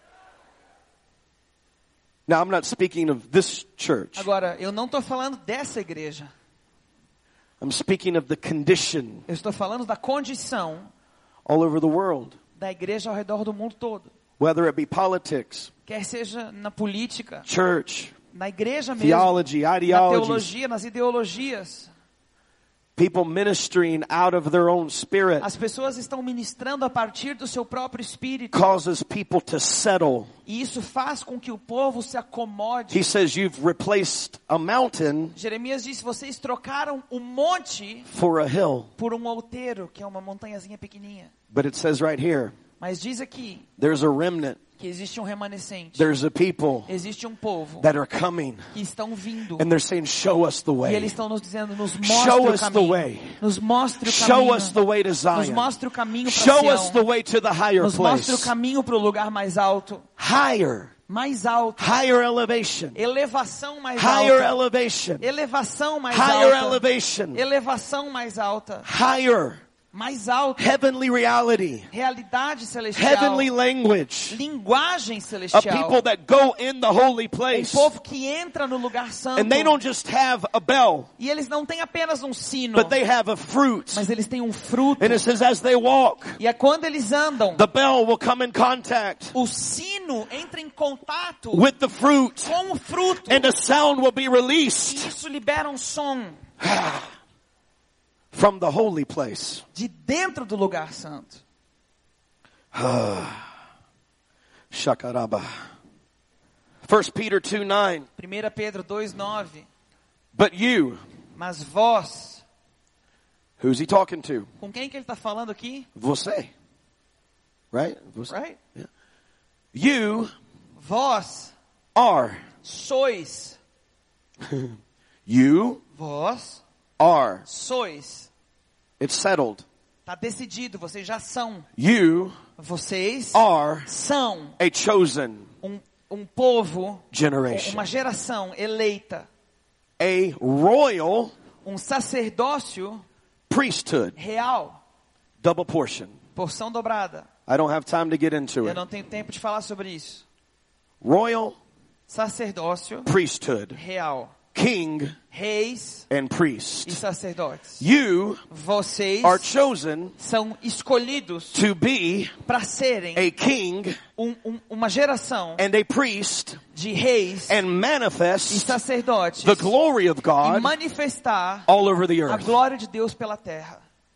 Speaker 3: Now, I'm not speaking of this church.
Speaker 2: Agora, eu não estou falando dessa igreja.
Speaker 3: I'm speaking of the condition
Speaker 2: Eu estou falando da condição
Speaker 3: all over the world.
Speaker 2: da igreja ao redor do mundo todo.
Speaker 3: Whether it be politics,
Speaker 2: Quer seja na política,
Speaker 3: church,
Speaker 2: na igreja mesmo,
Speaker 3: theology,
Speaker 2: na
Speaker 3: ideologies,
Speaker 2: teologia, nas ideologias.
Speaker 3: people ministering out of their own spirit
Speaker 2: As pessoas estão ministrando a partir do seu próprio espírito.
Speaker 3: causes people to settle.
Speaker 2: E isso faz com que o povo se acomode.
Speaker 3: He says you've replaced a mountain
Speaker 2: Jeremias disse, vocês trocaram o monte
Speaker 3: for a hill.
Speaker 2: por um outeiro, que é uma montanhazinha pequenininha.
Speaker 3: But it says right here,
Speaker 2: Mas diz aqui
Speaker 3: there's a remnant.
Speaker 2: que existe um remanescente.
Speaker 3: There's a people
Speaker 2: Existe um povo
Speaker 3: that are coming.
Speaker 2: que estão vindo.
Speaker 3: And they're saying, show us the
Speaker 2: E
Speaker 3: way.
Speaker 2: eles estão nos dizendo, nos
Speaker 3: Show
Speaker 2: mostre o
Speaker 3: us the
Speaker 2: caminho.
Speaker 3: way.
Speaker 2: Nos mostre o
Speaker 3: Show
Speaker 2: caminho.
Speaker 3: us the way to
Speaker 2: Nos
Speaker 3: Zion.
Speaker 2: mostre o caminho para
Speaker 3: Show us the
Speaker 2: Sião.
Speaker 3: way to the higher
Speaker 2: Nos mostre o
Speaker 3: place.
Speaker 2: caminho para o lugar mais alto.
Speaker 3: Higher.
Speaker 2: Mais alto.
Speaker 3: Higher elevation.
Speaker 2: Elevação mais
Speaker 3: Higher
Speaker 2: alta.
Speaker 3: elevation.
Speaker 2: Elevação mais
Speaker 3: Higher
Speaker 2: alta.
Speaker 3: elevation.
Speaker 2: Elevação mais alta.
Speaker 3: Higher.
Speaker 2: Mais alta.
Speaker 3: Heavenly reality.
Speaker 2: Realidade celestial.
Speaker 3: Heavenly language.
Speaker 2: Linguagem
Speaker 3: A
Speaker 2: celestial.
Speaker 3: people that go in the holy
Speaker 2: Um
Speaker 3: place.
Speaker 2: povo que entra no lugar santo.
Speaker 3: And they don't just have a bell,
Speaker 2: E eles não têm apenas um sino.
Speaker 3: but they have a fruit.
Speaker 2: Mas eles têm um fruto.
Speaker 3: And it says as they walk,
Speaker 2: E é quando eles andam,
Speaker 3: the bell will come in contact
Speaker 2: o sino entra em contato
Speaker 3: with the fruit.
Speaker 2: com o fruto.
Speaker 3: And a sound will be
Speaker 2: E
Speaker 3: released
Speaker 2: isso libera um som
Speaker 3: from the holy place.
Speaker 2: de dentro do lugar santo.
Speaker 3: Shakaraba. 1 Peter 2:9.
Speaker 2: 1 Pedro 2:9.
Speaker 3: But you,
Speaker 2: Mas vós,
Speaker 3: who's he talking to?
Speaker 2: com quem que ele está falando aqui?
Speaker 3: Você. Right? Você.
Speaker 2: Right?
Speaker 3: You
Speaker 2: Vós
Speaker 3: are.
Speaker 2: sois.
Speaker 3: You
Speaker 2: Vós
Speaker 3: are.
Speaker 2: sois.
Speaker 3: It's settled.
Speaker 2: Está decidido, vocês já são.
Speaker 3: You
Speaker 2: Vocês
Speaker 3: are
Speaker 2: são
Speaker 3: a chosen
Speaker 2: um povo,
Speaker 3: generation.
Speaker 2: uma geração eleita,
Speaker 3: A royal
Speaker 2: um sacerdócio
Speaker 3: priesthood.
Speaker 2: real,
Speaker 3: Double portion.
Speaker 2: porção dobrada.
Speaker 3: I don't have time to get into
Speaker 2: Eu
Speaker 3: it.
Speaker 2: não tenho tempo de falar sobre isso.
Speaker 3: Royal
Speaker 2: Sacerdócio
Speaker 3: priesthood.
Speaker 2: real,
Speaker 3: King
Speaker 2: reis
Speaker 3: and
Speaker 2: e
Speaker 3: priest.
Speaker 2: sacerdotes.
Speaker 3: You
Speaker 2: Vocês
Speaker 3: are chosen
Speaker 2: são escolhidos
Speaker 3: to be
Speaker 2: para serem
Speaker 3: a king
Speaker 2: uma geração
Speaker 3: and a priest
Speaker 2: de reis
Speaker 3: and
Speaker 2: e
Speaker 3: manifest
Speaker 2: sacerdotes
Speaker 3: the glory of
Speaker 2: e
Speaker 3: God
Speaker 2: manifestar
Speaker 3: all over the
Speaker 2: a
Speaker 3: earth.
Speaker 2: glória de Deus pela terra.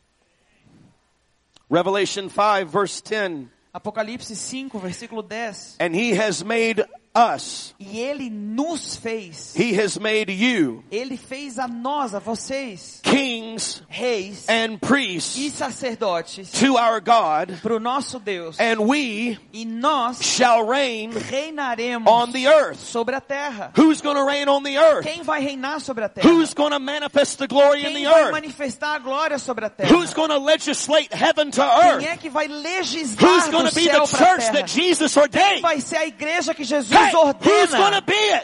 Speaker 3: Revelation 5 verse 10.
Speaker 2: Apocalipse 5, versículo 10.
Speaker 3: And he has made us.
Speaker 2: E ele nos fez.
Speaker 3: He has made you
Speaker 2: Ele fez a nós, a vocês,
Speaker 3: kings
Speaker 2: reis
Speaker 3: and
Speaker 2: e
Speaker 3: priests
Speaker 2: sacerdotes,
Speaker 3: to our God,
Speaker 2: para o nosso Deus.
Speaker 3: and we
Speaker 2: E nós
Speaker 3: shall reign
Speaker 2: reinaremos
Speaker 3: on the earth.
Speaker 2: sobre a terra.
Speaker 3: Who's going to reign on the earth?
Speaker 2: Quem vai reinar sobre a terra?
Speaker 3: Who's going to manifest the glory in
Speaker 2: Quem
Speaker 3: the
Speaker 2: vai
Speaker 3: earth?
Speaker 2: manifestar a glória sobre a terra?
Speaker 3: Who's going to legislate heaven to
Speaker 2: Quem
Speaker 3: earth?
Speaker 2: é que vai
Speaker 3: Who's
Speaker 2: legislar
Speaker 3: going
Speaker 2: do
Speaker 3: to be the
Speaker 2: céu para a
Speaker 3: church
Speaker 2: terra?
Speaker 3: that Jesus
Speaker 2: Quem
Speaker 3: ordained?
Speaker 2: vai ser a igreja que Jesus
Speaker 3: Hey, who's going
Speaker 2: ordena?
Speaker 3: to be it?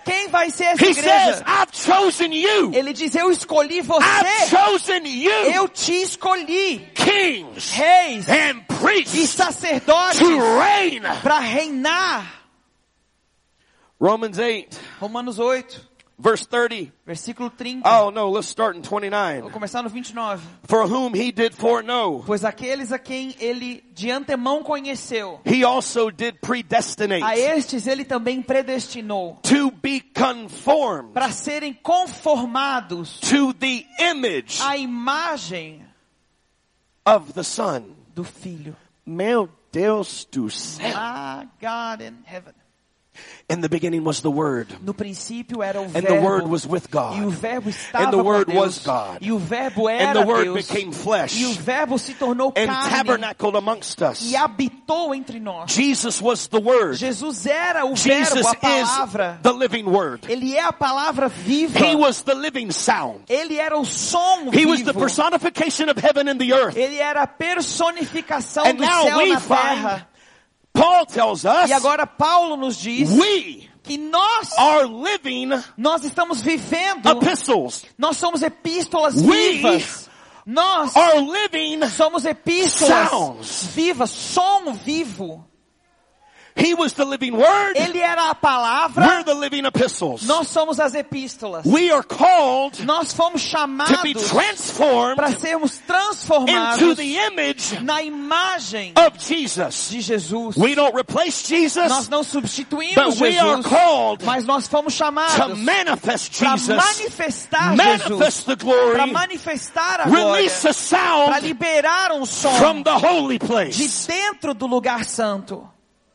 Speaker 2: quem vai ser essa
Speaker 3: He
Speaker 2: igreja?
Speaker 3: says, I've chosen you.
Speaker 2: Ele diz, eu escolhi
Speaker 3: I've
Speaker 2: você.
Speaker 3: chosen you.
Speaker 2: Eu te escolhi.
Speaker 3: Kings
Speaker 2: Reis
Speaker 3: and
Speaker 2: e
Speaker 3: priests
Speaker 2: sacerdotes
Speaker 3: to reign.
Speaker 2: para reinar.
Speaker 3: Romans 8,
Speaker 2: Romanos 8,
Speaker 3: verse 30.
Speaker 2: versículo 30.
Speaker 3: Oh no, let's start in
Speaker 2: Vou
Speaker 3: 29.
Speaker 2: começar no 29.
Speaker 3: For whom he did foreknow,
Speaker 2: Pois aqueles a quem ele de antemão conheceu,
Speaker 3: he also did
Speaker 2: a
Speaker 3: predestinate
Speaker 2: estes ele também predestinou
Speaker 3: to be conformed
Speaker 2: para serem conformados
Speaker 3: to the image
Speaker 2: à imagem
Speaker 3: of the Son.
Speaker 2: do Filho.
Speaker 3: Meu Deus do céu.
Speaker 2: My God in heaven.
Speaker 3: In the beginning was the Word,
Speaker 2: No princípio era o
Speaker 3: and the Word
Speaker 2: verbo,
Speaker 3: was with
Speaker 2: e o
Speaker 3: God,
Speaker 2: verbo estava
Speaker 3: and the
Speaker 2: com
Speaker 3: Word
Speaker 2: Deus,
Speaker 3: was God,
Speaker 2: e o verbo
Speaker 3: and
Speaker 2: era
Speaker 3: the Word
Speaker 2: Deus,
Speaker 3: became flesh
Speaker 2: e o verbo se tornou
Speaker 3: and
Speaker 2: carne
Speaker 3: tabernacled amongst us.
Speaker 2: e habitou entre nós.
Speaker 3: Jesus was the Word.
Speaker 2: Jesus era o
Speaker 3: Jesus
Speaker 2: verbo, a
Speaker 3: is
Speaker 2: palavra.
Speaker 3: the living Word.
Speaker 2: Ele é a palavra viva.
Speaker 3: He was the living sound.
Speaker 2: Ele era o som
Speaker 3: He was the
Speaker 2: vivo.
Speaker 3: personification of heaven and the earth.
Speaker 2: Ele era a personificação
Speaker 3: And
Speaker 2: do
Speaker 3: now
Speaker 2: céu
Speaker 3: we
Speaker 2: na terra.
Speaker 3: find, Paul tells us,
Speaker 2: E agora Paulo nos diz
Speaker 3: we
Speaker 2: que nós estamos vivendo,
Speaker 3: epistles.
Speaker 2: nós somos epístolas
Speaker 3: We
Speaker 2: vivas. Nós
Speaker 3: Are living
Speaker 2: somos epístolas
Speaker 3: sounds.
Speaker 2: vivas, som vivo.
Speaker 3: He was the living Word.
Speaker 2: Ele era a palavra,
Speaker 3: We're the living epistles.
Speaker 2: nós somos as epístolas.
Speaker 3: We are called
Speaker 2: Nós fomos
Speaker 3: to be
Speaker 2: chamados
Speaker 3: transformed
Speaker 2: para sermos
Speaker 3: into
Speaker 2: transformados
Speaker 3: the image
Speaker 2: na imagem
Speaker 3: of Jesus.
Speaker 2: de Jesus.
Speaker 3: We don't replace Jesus,
Speaker 2: Nós não substituímos
Speaker 3: but we are
Speaker 2: Jesus,
Speaker 3: called
Speaker 2: mas nós fomos
Speaker 3: to
Speaker 2: chamados
Speaker 3: manifest
Speaker 2: para
Speaker 3: Jesus,
Speaker 2: manifestar
Speaker 3: manifest
Speaker 2: Jesus,
Speaker 3: the glory,
Speaker 2: para manifestar a glória,
Speaker 3: release a
Speaker 2: para
Speaker 3: sound
Speaker 2: liberar um som
Speaker 3: from the holy
Speaker 2: de
Speaker 3: place.
Speaker 2: dentro do lugar santo.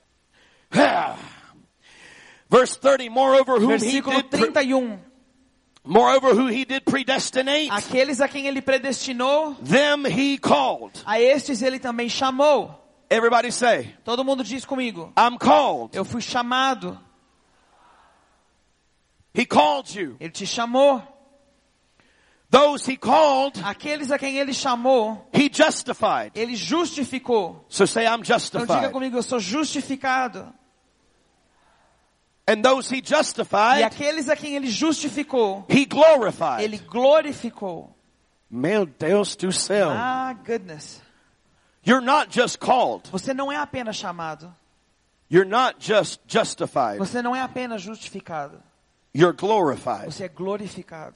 Speaker 3: Verse 30, moreover who
Speaker 2: Versículo 31.
Speaker 3: who he did predestinate,
Speaker 2: Aqueles a quem ele predestinou,
Speaker 3: them he called.
Speaker 2: a estes ele também chamou.
Speaker 3: Everybody say,
Speaker 2: Todo mundo diz comigo.
Speaker 3: I'm called.
Speaker 2: Eu fui chamado.
Speaker 3: He called you.
Speaker 2: Ele te chamou.
Speaker 3: Those he called,
Speaker 2: Aqueles a quem ele chamou,
Speaker 3: he justified.
Speaker 2: ele justificou.
Speaker 3: So say, I'm
Speaker 2: Então diga
Speaker 3: justified.
Speaker 2: comigo, eu sou justificado.
Speaker 3: And those he
Speaker 2: E
Speaker 3: justified,
Speaker 2: aqueles a quem ele justificou,
Speaker 3: he glorified.
Speaker 2: ele glorificou.
Speaker 3: Meu Deus do céu.
Speaker 2: Ah, goodness.
Speaker 3: You're not just called.
Speaker 2: Você não é apenas chamado.
Speaker 3: You're not just justified.
Speaker 2: Você não é apenas justificado.
Speaker 3: You're glorified.
Speaker 2: Você é glorificado.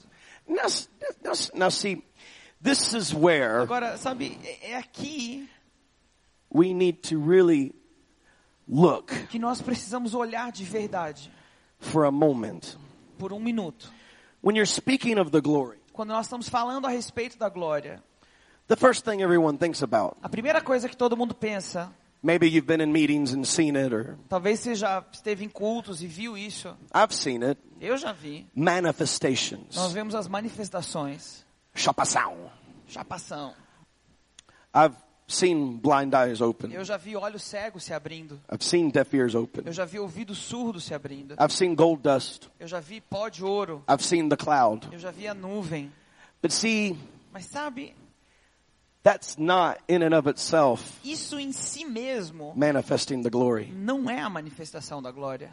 Speaker 3: Now see, this is where
Speaker 2: Agora, sabe, é aqui
Speaker 3: we need to really look
Speaker 2: que nós precisamos olhar de verdade
Speaker 3: for a moment.
Speaker 2: por um minuto.
Speaker 3: When you're speaking of the glory,
Speaker 2: Quando nós estamos falando a respeito da glória,
Speaker 3: the first thing everyone thinks about,
Speaker 2: a primeira coisa que todo mundo pensa,
Speaker 3: maybe you've been in meetings and seen it, or
Speaker 2: talvez você já esteve em cultos e viu isso.
Speaker 3: I've seen it,
Speaker 2: Eu já vi.
Speaker 3: manifestations.
Speaker 2: Nós vemos as manifestações.
Speaker 3: Chapação.
Speaker 2: Chapação.
Speaker 3: I've seen blind eyes open.
Speaker 2: Eu já vi olhos cegos se abrindo.
Speaker 3: I've seen deaf ears open.
Speaker 2: Eu já vi ouvidos surdos se abrindo.
Speaker 3: I've seen gold dust.
Speaker 2: Eu já vi pó de ouro.
Speaker 3: I've seen the cloud.
Speaker 2: Eu já vi a nuvem.
Speaker 3: But see,
Speaker 2: Mas sabe,
Speaker 3: that's not in and of itself
Speaker 2: isso em si mesmo
Speaker 3: manifesting the glory.
Speaker 2: não é a manifestação da glória.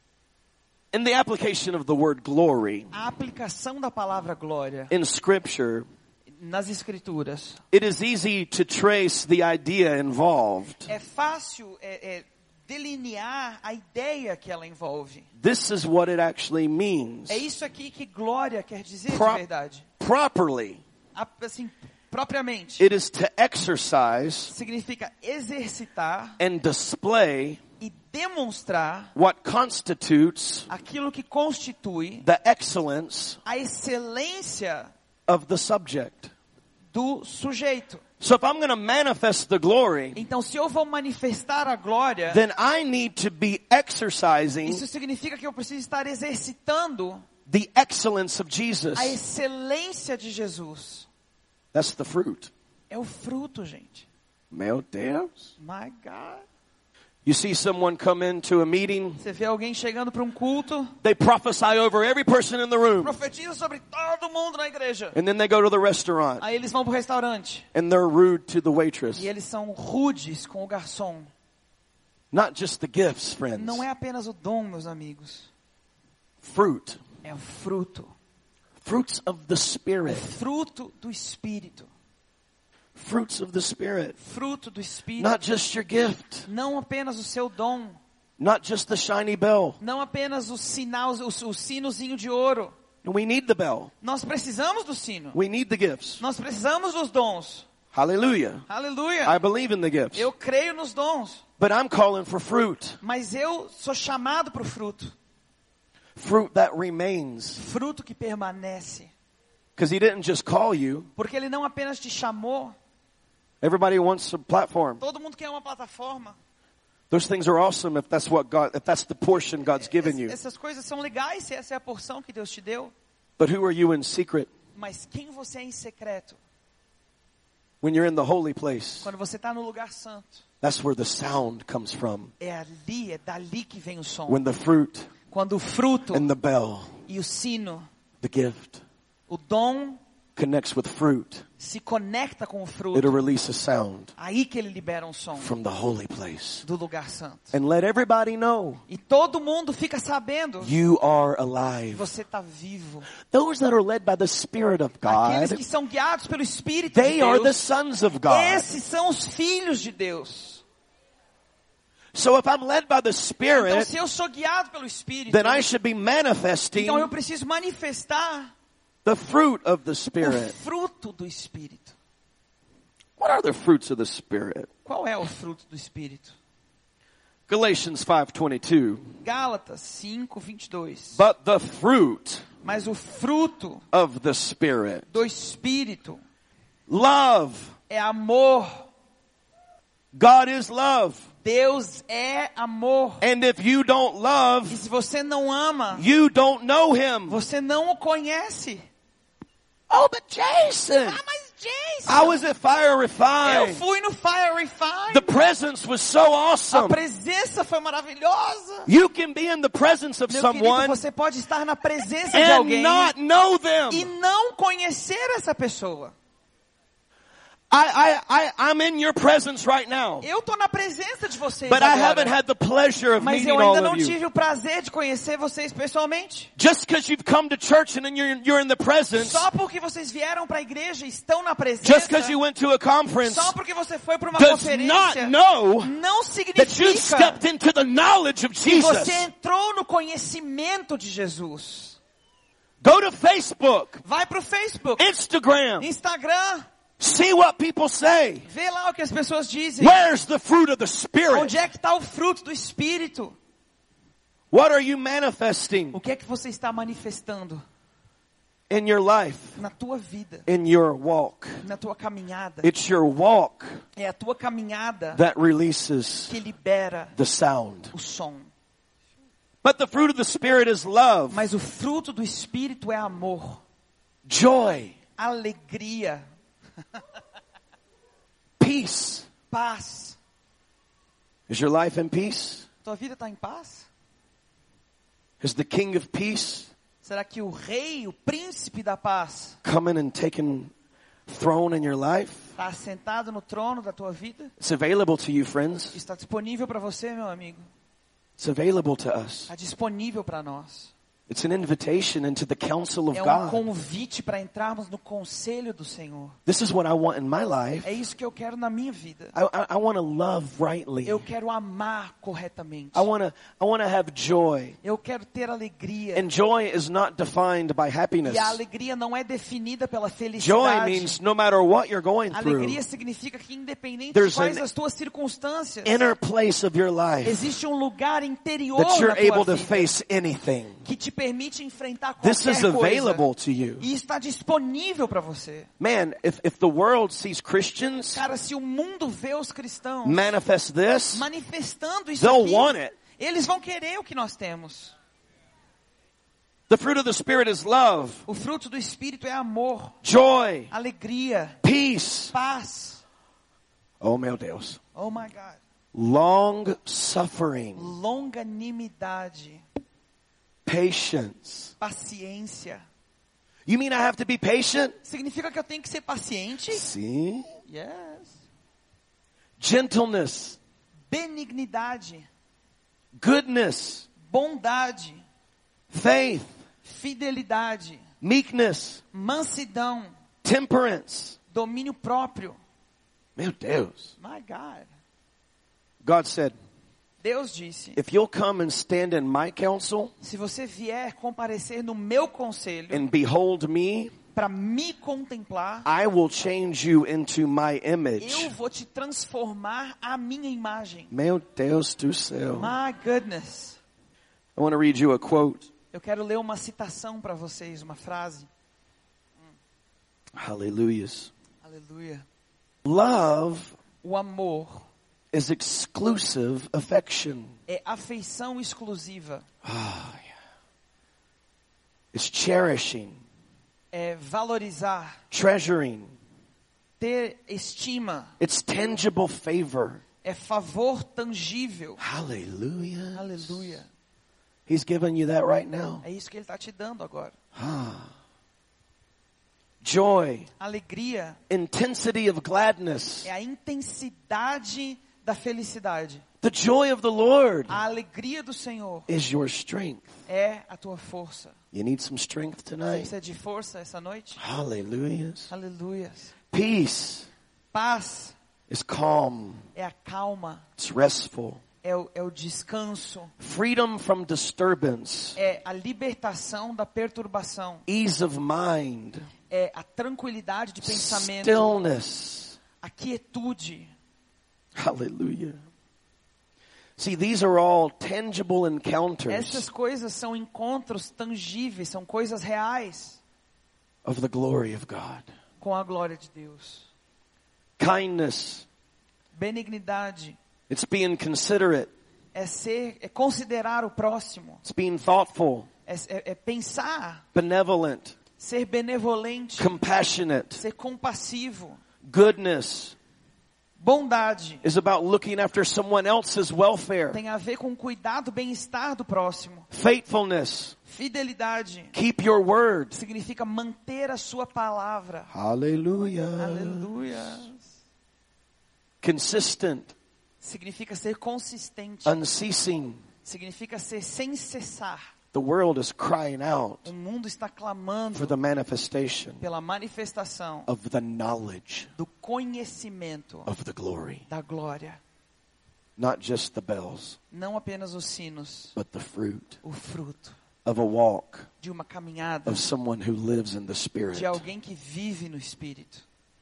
Speaker 3: In the application of the word glory
Speaker 2: A aplicação da palavra glória
Speaker 3: in Scripture,
Speaker 2: nas escrituras
Speaker 3: it is easy to trace the idea involved.
Speaker 2: é fácil delinear a ideia que ela envolve.
Speaker 3: This is what it actually means.
Speaker 2: É isso aqui que glória quer dizer de
Speaker 3: Pro-
Speaker 2: verdade.
Speaker 3: Properly,
Speaker 2: Assim, propriamente,
Speaker 3: it is to exercise
Speaker 2: significa exercitar
Speaker 3: and display
Speaker 2: e demonstrar
Speaker 3: what constitutes
Speaker 2: aquilo que constitui
Speaker 3: the excellence
Speaker 2: a excelência
Speaker 3: of the subject.
Speaker 2: do sujeito.
Speaker 3: So if I'm going to manifest the glory,
Speaker 2: Então, se eu vou manifestar a glória,
Speaker 3: then I need to be exercising
Speaker 2: isso significa que eu preciso estar exercitando
Speaker 3: the excellence of Jesus.
Speaker 2: a excelência de Jesus.
Speaker 3: That's the fruit.
Speaker 2: É o fruto, gente.
Speaker 3: Meu Deus.
Speaker 2: My God.
Speaker 3: You see someone come into a meeting,
Speaker 2: Você vê alguém chegando para um culto,
Speaker 3: they prophesy over every person in the room,
Speaker 2: profetiza sobre todo mundo na igreja.
Speaker 3: and then they go to the restaurant,
Speaker 2: Aí eles vão pro restaurante
Speaker 3: and they're rude to the waitress.
Speaker 2: e eles são rudes com o garçom.
Speaker 3: Not just the gifts, friends.
Speaker 2: Não é apenas o dom, meus amigos.
Speaker 3: Fruit.
Speaker 2: É o fruto.
Speaker 3: Fruits of the
Speaker 2: É
Speaker 3: Spirit.
Speaker 2: fruto do Espírito.
Speaker 3: Fruits of the Spirit.
Speaker 2: Fruto do Espírito.
Speaker 3: Not just your gift.
Speaker 2: Não apenas o seu dom.
Speaker 3: Not just the shiny bell.
Speaker 2: Não apenas o sinal, o sinozinho de ouro.
Speaker 3: We need the bell.
Speaker 2: Nós precisamos do sino.
Speaker 3: We need the gifts.
Speaker 2: Nós precisamos dos dons.
Speaker 3: Hallelujah.
Speaker 2: Aleluia.
Speaker 3: I believe in the gifts.
Speaker 2: Eu creio nos dons.
Speaker 3: But I'm calling for fruit.
Speaker 2: Mas eu sou chamado para o fruto.
Speaker 3: Fruit that remains.
Speaker 2: Fruto que permanece.
Speaker 3: Because he didn't just call you.
Speaker 2: Porque ele não apenas te chamou.
Speaker 3: Everybody wants a platform.
Speaker 2: Todo mundo quer uma plataforma.
Speaker 3: Those things are awesome if that's the portion God's given you.
Speaker 2: Essas coisas são legais se essa é a porção que Deus te deu.
Speaker 3: But who are you in secret?
Speaker 2: Mas quem você é em secreto?
Speaker 3: When you're in the holy place,
Speaker 2: Quando você está no lugar santo.
Speaker 3: that's where the sound comes from.
Speaker 2: É dali que vem o som.
Speaker 3: When the fruit
Speaker 2: Quando o fruto
Speaker 3: and the bell,
Speaker 2: e o sino,
Speaker 3: the gift,
Speaker 2: o dom
Speaker 3: connects with fruit,
Speaker 2: se conecta com o fruto.
Speaker 3: it'll release a sound
Speaker 2: Aí que ele libera um som
Speaker 3: from the holy place.
Speaker 2: do lugar santo.
Speaker 3: And let everybody know
Speaker 2: E todo mundo fica sabendo
Speaker 3: you are
Speaker 2: que
Speaker 3: alive.
Speaker 2: você está vivo.
Speaker 3: Those that are led by the Spirit of
Speaker 2: Aqueles
Speaker 3: God,
Speaker 2: que são guiados pelo Espírito
Speaker 3: they
Speaker 2: de
Speaker 3: are the
Speaker 2: Deus,
Speaker 3: sons of God.
Speaker 2: esses são os filhos de Deus.
Speaker 3: So if I'm led by the
Speaker 2: Então,
Speaker 3: Spirit,
Speaker 2: se eu sou guiado pelo Espírito,
Speaker 3: then I should be manifesting
Speaker 2: então eu preciso manifestar
Speaker 3: the fruit of the
Speaker 2: o
Speaker 3: Spirit.
Speaker 2: fruto do Espírito.
Speaker 3: What are the fruits of the Spirit?
Speaker 2: Qual é o fruto do Espírito?
Speaker 3: Galatians 5:22.
Speaker 2: Gálatas 5:22.
Speaker 3: But the fruit
Speaker 2: Mas o fruto
Speaker 3: of the Spirit,
Speaker 2: do Espírito
Speaker 3: love.
Speaker 2: é amor.
Speaker 3: God is love.
Speaker 2: Deus é amor.
Speaker 3: And if you don't
Speaker 2: E
Speaker 3: love,
Speaker 2: se você não ama,
Speaker 3: you don't know Him.
Speaker 2: você não o conhece.
Speaker 3: Oh, but Jason,
Speaker 2: Mas Jason,
Speaker 3: I was at Fire
Speaker 2: eu
Speaker 3: Refined.
Speaker 2: fui no Fire Refine.
Speaker 3: The presence was so
Speaker 2: A
Speaker 3: awesome.
Speaker 2: presença foi maravilhosa.
Speaker 3: You can be in the presence of
Speaker 2: Meu querido,
Speaker 3: someone
Speaker 2: você pode estar na presença de
Speaker 3: and
Speaker 2: alguém
Speaker 3: not know
Speaker 2: e
Speaker 3: them.
Speaker 2: não conhecer essa pessoa.
Speaker 3: I'm in your presence right now.
Speaker 2: Eu estou na presença de vocês
Speaker 3: But I
Speaker 2: agora.
Speaker 3: haven't had the pleasure of
Speaker 2: Mas
Speaker 3: meeting
Speaker 2: eu
Speaker 3: all
Speaker 2: ainda não
Speaker 3: of you.
Speaker 2: tive o prazer de conhecer vocês pessoalmente.
Speaker 3: Just because you've come to church and then you're in the presence,
Speaker 2: Só porque vocês vieram para a igreja e estão na presença.
Speaker 3: just because you went to a conference,
Speaker 2: Só porque você foi para uma
Speaker 3: does
Speaker 2: conferência.
Speaker 3: not know
Speaker 2: Não
Speaker 3: that you
Speaker 2: significa
Speaker 3: stepped into the knowledge of
Speaker 2: que
Speaker 3: Jesus.
Speaker 2: você entrou no conhecimento de Jesus.
Speaker 3: Go to Facebook,
Speaker 2: Vai para o Facebook,
Speaker 3: Instagram,
Speaker 2: Instagram.
Speaker 3: see what people say.
Speaker 2: Vê lá o que as pessoas dizem.
Speaker 3: Where's the fruit of the Spirit?
Speaker 2: Onde é que está o fruto do Espírito?
Speaker 3: What are you manifesting
Speaker 2: O que é que você está manifestando
Speaker 3: in your life,
Speaker 2: na tua vida,
Speaker 3: in your walk?
Speaker 2: na tua caminhada?
Speaker 3: It's your walk
Speaker 2: É a tua caminhada
Speaker 3: that releases
Speaker 2: que libera
Speaker 3: the sound.
Speaker 2: o som.
Speaker 3: But the fruit of the Spirit is love,
Speaker 2: Mas o fruto do Espírito é amor,
Speaker 3: joy,
Speaker 2: alegria,
Speaker 3: peace.
Speaker 2: paz.
Speaker 3: Is your life in peace?
Speaker 2: Tua vida está em paz?
Speaker 3: Is the King of Peace
Speaker 2: Será que o rei, o príncipe da paz,
Speaker 3: coming and taking throne in your life?
Speaker 2: está sentado no trono da tua vida?
Speaker 3: It's available to you, friends.
Speaker 2: Está disponível para você, meu amigo?
Speaker 3: It's available to us.
Speaker 2: Está disponível para nós.
Speaker 3: It's an invitation into the counsel of
Speaker 2: É um
Speaker 3: God.
Speaker 2: convite para entrarmos no conselho do Senhor.
Speaker 3: This is what I want in my life.
Speaker 2: É isso que eu quero na minha vida.
Speaker 3: I want to love rightly.
Speaker 2: Eu quero amar corretamente.
Speaker 3: I want to have joy.
Speaker 2: Eu quero ter alegria.
Speaker 3: And joy is not defined by happiness.
Speaker 2: E a alegria não é definida pela
Speaker 3: Joy
Speaker 2: felicidade.
Speaker 3: means no matter what you're going through,
Speaker 2: Alegria significa que independente de
Speaker 3: There's
Speaker 2: quais
Speaker 3: an
Speaker 2: as tuas circunstâncias,
Speaker 3: inner place of your life
Speaker 2: existe um lugar interior
Speaker 3: that you're
Speaker 2: na tua
Speaker 3: able to
Speaker 2: vida
Speaker 3: face anything.
Speaker 2: que te permite enfrentar
Speaker 3: This is
Speaker 2: qualquer
Speaker 3: available
Speaker 2: coisa.
Speaker 3: to you.
Speaker 2: E está disponível para você.
Speaker 3: Man, if the world sees Christians
Speaker 2: Cara, se o mundo vê os cristãos
Speaker 3: manifest this,
Speaker 2: manifestando isso
Speaker 3: they'll
Speaker 2: aqui,
Speaker 3: want it.
Speaker 2: eles vão querer o que nós temos.
Speaker 3: The fruit of the Spirit is love,
Speaker 2: O fruto do Espírito é amor,
Speaker 3: joy,
Speaker 2: alegria,
Speaker 3: peace.
Speaker 2: paz.
Speaker 3: Oh, meu Deus.
Speaker 2: Oh my God.
Speaker 3: Long suffering,
Speaker 2: Longanimidade,
Speaker 3: patience.
Speaker 2: paciência.
Speaker 3: You mean I have to be patient?
Speaker 2: Significa que eu tenho que ser paciente?
Speaker 3: See?
Speaker 2: Yes.
Speaker 3: Gentleness,
Speaker 2: Benignidade,
Speaker 3: goodness,
Speaker 2: bondade,
Speaker 3: faith,
Speaker 2: fidelidade,
Speaker 3: meekness,
Speaker 2: mansidão,
Speaker 3: temperance.
Speaker 2: domínio próprio.
Speaker 3: Meu Deus.
Speaker 2: My God.
Speaker 3: God said,
Speaker 2: Deus disse,
Speaker 3: if you'll come and stand in my counsel
Speaker 2: se você vier comparecer no meu conselho
Speaker 3: and behold me,
Speaker 2: para me contemplar,
Speaker 3: I will change you into my
Speaker 2: eu
Speaker 3: image.
Speaker 2: vou te transformar à minha imagem.
Speaker 3: Meu Deus do céu.
Speaker 2: My goodness.
Speaker 3: I want to read you a quote.
Speaker 2: Eu quero ler uma citação para vocês, uma frase.
Speaker 3: Hallelujah.
Speaker 2: Aleluia.
Speaker 3: Love
Speaker 2: O amor
Speaker 3: is exclusive affection.
Speaker 2: é afeição exclusiva.
Speaker 3: It's cherishing,
Speaker 2: É valorizar,
Speaker 3: treasuring.
Speaker 2: ter estima.
Speaker 3: It's tangible favor.
Speaker 2: É favor tangível.
Speaker 3: Hallelujah.
Speaker 2: Aleluia.
Speaker 3: He's giving you that right now.
Speaker 2: É isso que ele está te dando agora.
Speaker 3: Joy,
Speaker 2: Alegria
Speaker 3: intensity of gladness.
Speaker 2: é a intensidade da felicidade.
Speaker 3: The joy of the Lord
Speaker 2: A alegria do Senhor
Speaker 3: is your strength.
Speaker 2: é a tua força.
Speaker 3: You need some strength
Speaker 2: Você
Speaker 3: tonight?
Speaker 2: precisa de força essa noite?
Speaker 3: Hallelujah.
Speaker 2: Aleluia.
Speaker 3: Peace
Speaker 2: Paz
Speaker 3: is calm.
Speaker 2: é a calma,
Speaker 3: It's restful.
Speaker 2: é o descanso,
Speaker 3: Freedom from disturbance.
Speaker 2: é a libertação da perturbação,
Speaker 3: Ease of mind.
Speaker 2: é a tranquilidade de pensamento,
Speaker 3: Stillness.
Speaker 2: a quietude.
Speaker 3: Hallelujah. See, these are all tangible encounters
Speaker 2: Essas coisas são encontros tangíveis, são coisas reais
Speaker 3: of the glory of God.
Speaker 2: com a glória de Deus.
Speaker 3: Kindness.
Speaker 2: Benignidade
Speaker 3: It's being considerate.
Speaker 2: é considerar o próximo,
Speaker 3: It's being thoughtful,
Speaker 2: é pensar,
Speaker 3: benevolent,
Speaker 2: ser benevolente,
Speaker 3: compassionate.
Speaker 2: ser compassivo.
Speaker 3: Goodness
Speaker 2: Bondade
Speaker 3: is about looking after someone else's welfare.
Speaker 2: tem a ver com cuidado, bem-estar do próximo.
Speaker 3: Faithfulness.
Speaker 2: Fidelidade
Speaker 3: Keep your word.
Speaker 2: significa manter a sua palavra.
Speaker 3: Hallelujah.
Speaker 2: Aleluia.
Speaker 3: Consistent.
Speaker 2: Significa ser consistente.
Speaker 3: Unceasing.
Speaker 2: Significa ser sem cessar.
Speaker 3: The world is crying out
Speaker 2: O mundo está clamando
Speaker 3: for the manifestation
Speaker 2: pela manifestação
Speaker 3: of the knowledge
Speaker 2: do conhecimento
Speaker 3: of the glory.
Speaker 2: da glória.
Speaker 3: Not just the bells,
Speaker 2: Não apenas os sinos,
Speaker 3: but the fruit
Speaker 2: o fruto
Speaker 3: of a walk
Speaker 2: de uma caminhada
Speaker 3: of someone who lives in the Spirit.
Speaker 2: de alguém que vive no Espírito.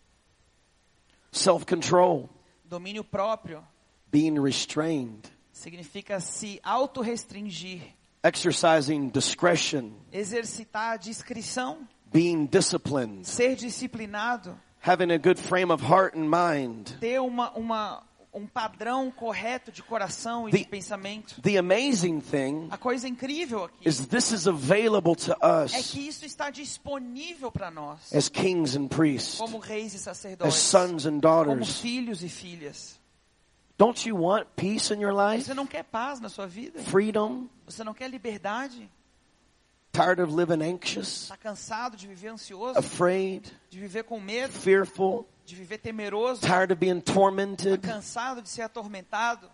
Speaker 3: Self-control,
Speaker 2: Domínio próprio
Speaker 3: being restrained,
Speaker 2: significa se autorrestringir,
Speaker 3: exercising discretion,
Speaker 2: exercitar a discrição,
Speaker 3: being disciplined,
Speaker 2: ser disciplinado,
Speaker 3: having a good frame of heart and mind.
Speaker 2: ter um padrão correto de coração e de pensamento.
Speaker 3: The amazing thing
Speaker 2: A coisa incrível aqui
Speaker 3: is this is available to
Speaker 2: é
Speaker 3: us
Speaker 2: que isso está disponível para nós,
Speaker 3: as kings and priests,
Speaker 2: como reis e
Speaker 3: as
Speaker 2: sacerdotes,
Speaker 3: sons and
Speaker 2: como
Speaker 3: daughters.
Speaker 2: filhos e filhas.
Speaker 3: Don't you want peace in your life?
Speaker 2: Você não quer paz na sua vida?
Speaker 3: Freedom?
Speaker 2: Você não quer liberdade?
Speaker 3: Tired of living anxious,
Speaker 2: Está cansado de viver ansioso?
Speaker 3: afraid,
Speaker 2: De viver com medo?
Speaker 3: fearful,
Speaker 2: De viver temeroso?
Speaker 3: tired of being tormented,
Speaker 2: Cansado de ser atormentado?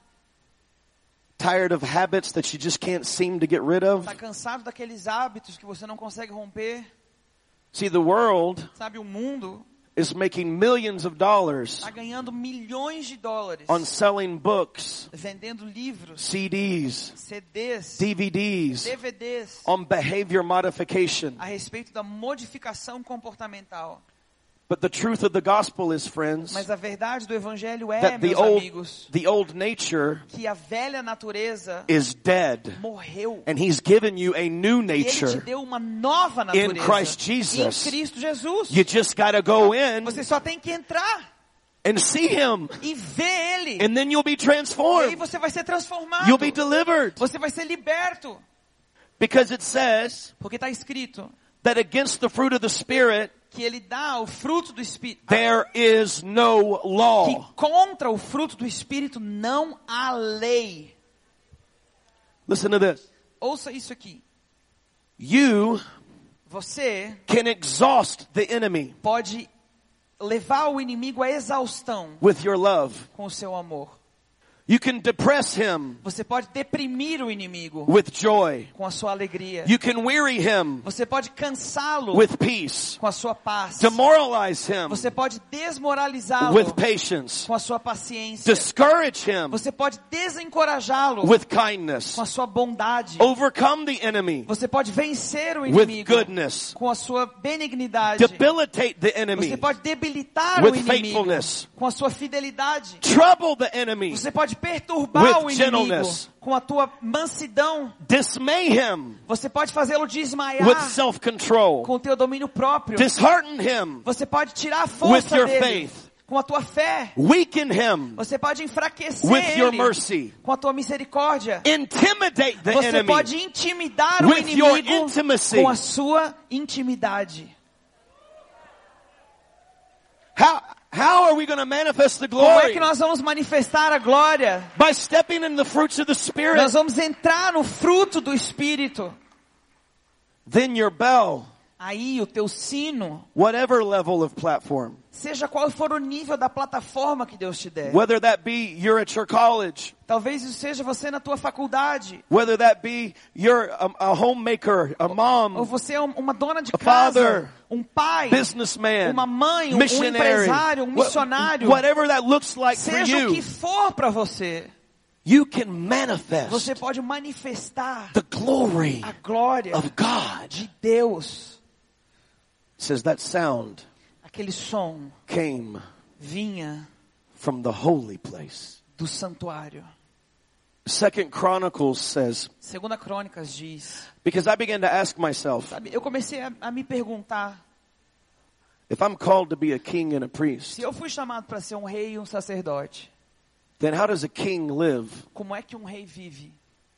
Speaker 3: tired of habits that you just can't seem to get rid of?
Speaker 2: Está cansado daqueles hábitos que você não consegue romper?
Speaker 3: See, the world
Speaker 2: Sabe, o mundo
Speaker 3: is making millions of dollars
Speaker 2: está ganhando milhões de dólares
Speaker 3: on selling books,
Speaker 2: vendendo livros,
Speaker 3: CDs,
Speaker 2: CDs,
Speaker 3: DVDs,
Speaker 2: DVDs
Speaker 3: on behavior modification.
Speaker 2: a respeito da modificação comportamental.
Speaker 3: But the truth of the gospel is, friends,
Speaker 2: Mas a verdade do evangelho é,
Speaker 3: that
Speaker 2: meus amigos,
Speaker 3: the old nature
Speaker 2: que a velha natureza
Speaker 3: is dead,
Speaker 2: morreu.
Speaker 3: and He's given you a new
Speaker 2: E Ele te
Speaker 3: nature.
Speaker 2: deu uma nova natureza
Speaker 3: In Christ Jesus.
Speaker 2: em Cristo Jesus.
Speaker 3: You just got to go in
Speaker 2: Você só tem que entrar
Speaker 3: and see Him,
Speaker 2: e ver Ele.
Speaker 3: and then you'll be
Speaker 2: E aí
Speaker 3: transformed.
Speaker 2: você vai ser transformado.
Speaker 3: You'll be delivered,
Speaker 2: Você vai ser liberto.
Speaker 3: because it says
Speaker 2: Porque está escrito
Speaker 3: that against the fruit of the Spirit
Speaker 2: que Ele dá o fruto do Espírito.
Speaker 3: there is no
Speaker 2: Que
Speaker 3: law.
Speaker 2: contra o fruto do Espírito não há lei.
Speaker 3: Listen to this.
Speaker 2: Ouça isso aqui.
Speaker 3: You
Speaker 2: Você
Speaker 3: can exhaust the enemy
Speaker 2: pode levar o inimigo à exaustão
Speaker 3: with your love.
Speaker 2: com o seu amor.
Speaker 3: You can depress him
Speaker 2: Você pode deprimir o inimigo
Speaker 3: with joy.
Speaker 2: com a sua alegria.
Speaker 3: You can weary him
Speaker 2: Você pode cansá-lo
Speaker 3: with peace.
Speaker 2: com a sua paz.
Speaker 3: Demoralize him
Speaker 2: Você pode desmoralizá-lo
Speaker 3: with patience.
Speaker 2: com a sua paciência.
Speaker 3: Discourage him
Speaker 2: Você pode desencorajá-lo
Speaker 3: with kindness.
Speaker 2: com a sua bondade.
Speaker 3: Overcome the enemy
Speaker 2: Você pode vencer o
Speaker 3: with
Speaker 2: inimigo
Speaker 3: goodness.
Speaker 2: com a sua benignidade.
Speaker 3: Debilitate the enemy
Speaker 2: Você pode debilitar
Speaker 3: with
Speaker 2: o inimigo
Speaker 3: faithfulness.
Speaker 2: com a sua fidelidade.
Speaker 3: Trouble the enemy.
Speaker 2: Você pode perturbar
Speaker 3: With
Speaker 2: o inimigo
Speaker 3: gentleness.
Speaker 2: com a tua mansidão.
Speaker 3: Dismay him
Speaker 2: Você pode fazê-lo desmaiar
Speaker 3: with self-control.
Speaker 2: com o teu domínio próprio.
Speaker 3: Dishearten him
Speaker 2: Você pode tirar a
Speaker 3: with
Speaker 2: força
Speaker 3: your
Speaker 2: dele
Speaker 3: faith.
Speaker 2: com a tua fé.
Speaker 3: Weaken him
Speaker 2: Você pode enfraquecer
Speaker 3: with your
Speaker 2: ele
Speaker 3: mercy.
Speaker 2: com a tua misericórdia.
Speaker 3: Intimidate the
Speaker 2: Você
Speaker 3: enemy
Speaker 2: pode intimidar o
Speaker 3: with your
Speaker 2: inimigo
Speaker 3: intimacy.
Speaker 2: com a sua intimidade.
Speaker 3: How are we going to manifest the
Speaker 2: Como é
Speaker 3: glory?
Speaker 2: que nós vamos manifestar a glória?
Speaker 3: By stepping in the fruits of the Spirit.
Speaker 2: Nós vamos entrar no fruto do Espírito.
Speaker 3: Then your bell,
Speaker 2: Aí o teu sino,
Speaker 3: whatever level of platform,
Speaker 2: seja qual for o nível da plataforma que Deus te der.
Speaker 3: whether that be you're at your college,
Speaker 2: Talvez isso seja você na tua faculdade.
Speaker 3: whether that be you're a homemaker, a
Speaker 2: Ou
Speaker 3: mom,
Speaker 2: você é uma dona de
Speaker 3: a
Speaker 2: casa,
Speaker 3: father,
Speaker 2: um pai,
Speaker 3: businessman,
Speaker 2: uma mãe, um
Speaker 3: missionary,
Speaker 2: empresário, um missionário.
Speaker 3: whatever that looks like for
Speaker 2: Seja o que
Speaker 3: you,
Speaker 2: for para você,
Speaker 3: you can manifest
Speaker 2: você pode manifestar
Speaker 3: the glory
Speaker 2: a glória
Speaker 3: of God.
Speaker 2: de Deus.
Speaker 3: It says that sound
Speaker 2: Aquele som
Speaker 3: came
Speaker 2: vinha
Speaker 3: from the holy place.
Speaker 2: do santuário.
Speaker 3: 2 Chronicles says,
Speaker 2: Segunda Crônicas diz,
Speaker 3: because I began to ask myself,
Speaker 2: sabe, eu comecei a me perguntar,
Speaker 3: if I'm called to be a king and a priest,
Speaker 2: se eu fui chamado para ser um rei e um sacerdote,
Speaker 3: then how does a king live?
Speaker 2: como é que um rei vive?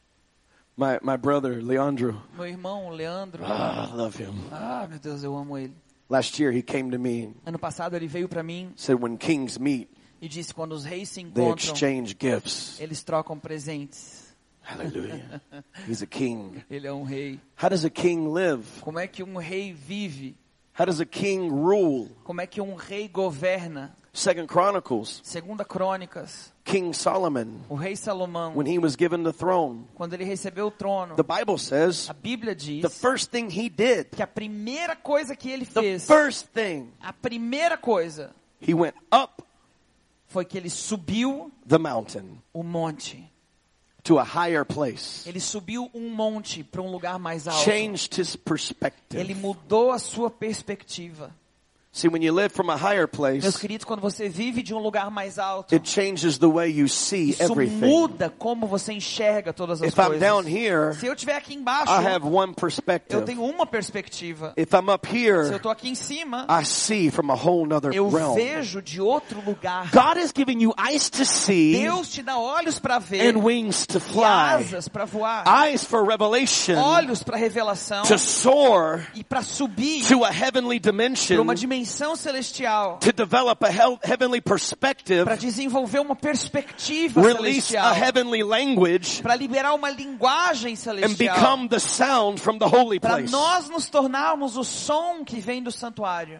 Speaker 3: My brother, Leandro,
Speaker 2: Meu irmão, Leandro,
Speaker 3: I love him.
Speaker 2: meu Deus, eu amo ele.
Speaker 3: Last year he came to me and
Speaker 2: Ano passado ele veio para mim
Speaker 3: said when kings meet,
Speaker 2: e disse, quando os reis se
Speaker 3: they
Speaker 2: encontram,
Speaker 3: exchange gifts.
Speaker 2: eles trocam presentes.
Speaker 3: Hallelujah. He's a king.
Speaker 2: Ele é um rei.
Speaker 3: How does a king live?
Speaker 2: Como é que um rei vive?
Speaker 3: How does a king rule?
Speaker 2: Como é que um rei governa?
Speaker 3: 2 Chronicles,
Speaker 2: Segunda Crônicas,
Speaker 3: King Solomon,
Speaker 2: o rei Salomão,
Speaker 3: when he was given the throne,
Speaker 2: quando ele recebeu o trono,
Speaker 3: the Bible says
Speaker 2: a Bíblia diz
Speaker 3: the first thing he did,
Speaker 2: que a primeira coisa que ele
Speaker 3: the
Speaker 2: fez,
Speaker 3: first thing,
Speaker 2: a primeira coisa,
Speaker 3: he went up
Speaker 2: foi que ele subiu
Speaker 3: the mountain
Speaker 2: o monte.
Speaker 3: to a higher place.
Speaker 2: Ele subiu um monte para um lugar mais alto.
Speaker 3: Changed his perspective.
Speaker 2: Ele mudou a sua perspectiva.
Speaker 3: See, when you live from a higher
Speaker 2: Meus
Speaker 3: place,
Speaker 2: queridos, quando você vive de um lugar mais alto,
Speaker 3: it changes the way you see
Speaker 2: isso
Speaker 3: everything.
Speaker 2: muda como você enxerga todas as
Speaker 3: If I'm
Speaker 2: coisas.
Speaker 3: down here,
Speaker 2: Se eu estiver aqui embaixo,
Speaker 3: I have one
Speaker 2: eu
Speaker 3: perspective.
Speaker 2: tenho uma perspectiva.
Speaker 3: If I'm up
Speaker 2: Se eu
Speaker 3: here,
Speaker 2: estou aqui em cima,
Speaker 3: I see from a whole nother
Speaker 2: eu
Speaker 3: realm.
Speaker 2: vejo de outro lugar.
Speaker 3: God has given you eyes to see
Speaker 2: Deus te dá olhos para ver
Speaker 3: and wings to
Speaker 2: e
Speaker 3: fly.
Speaker 2: asas para voar.
Speaker 3: Eyes for revelation,
Speaker 2: Olhos para revelação
Speaker 3: to soar
Speaker 2: e para subir
Speaker 3: to a heavenly
Speaker 2: para
Speaker 3: dimension,
Speaker 2: uma dimensão celestial.
Speaker 3: to develop a heavenly perspective,
Speaker 2: Para desenvolver uma perspectiva
Speaker 3: release a
Speaker 2: celestial.
Speaker 3: heavenly language,
Speaker 2: Para liberar uma linguagem
Speaker 3: and
Speaker 2: celestial.
Speaker 3: become the sound from the holy
Speaker 2: Para
Speaker 3: place.
Speaker 2: nós nos tornarmos o som que vem do santuário.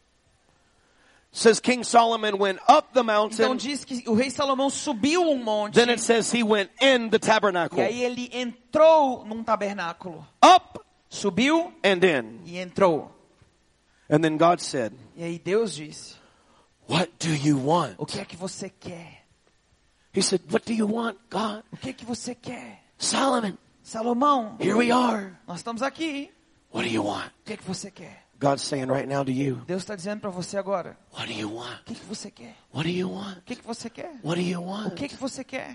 Speaker 3: Says King Solomon went up the
Speaker 2: Então
Speaker 3: mountain,
Speaker 2: diz que o rei Salomão subiu um monte.
Speaker 3: then it says he went in the
Speaker 2: E
Speaker 3: tabernacle.
Speaker 2: aí ele entrou num tabernáculo.
Speaker 3: Up
Speaker 2: Subiu
Speaker 3: and in.
Speaker 2: e entrou.
Speaker 3: And then God said,
Speaker 2: E aí Deus disse,
Speaker 3: what do you want?
Speaker 2: o que é que você quer?
Speaker 3: He said, what do you want, God?
Speaker 2: O que é que você quer?
Speaker 3: Solomon,
Speaker 2: Salomão,
Speaker 3: here we are.
Speaker 2: nós estamos aqui.
Speaker 3: What do you want?
Speaker 2: O que é que você quer?
Speaker 3: God's saying right now to you,
Speaker 2: Deus está dizendo para você agora.
Speaker 3: what do you want?
Speaker 2: O que é que você quer?
Speaker 3: What do you want?
Speaker 2: O que é que você quer?
Speaker 3: What do you
Speaker 2: O
Speaker 3: want?
Speaker 2: que é que você quer?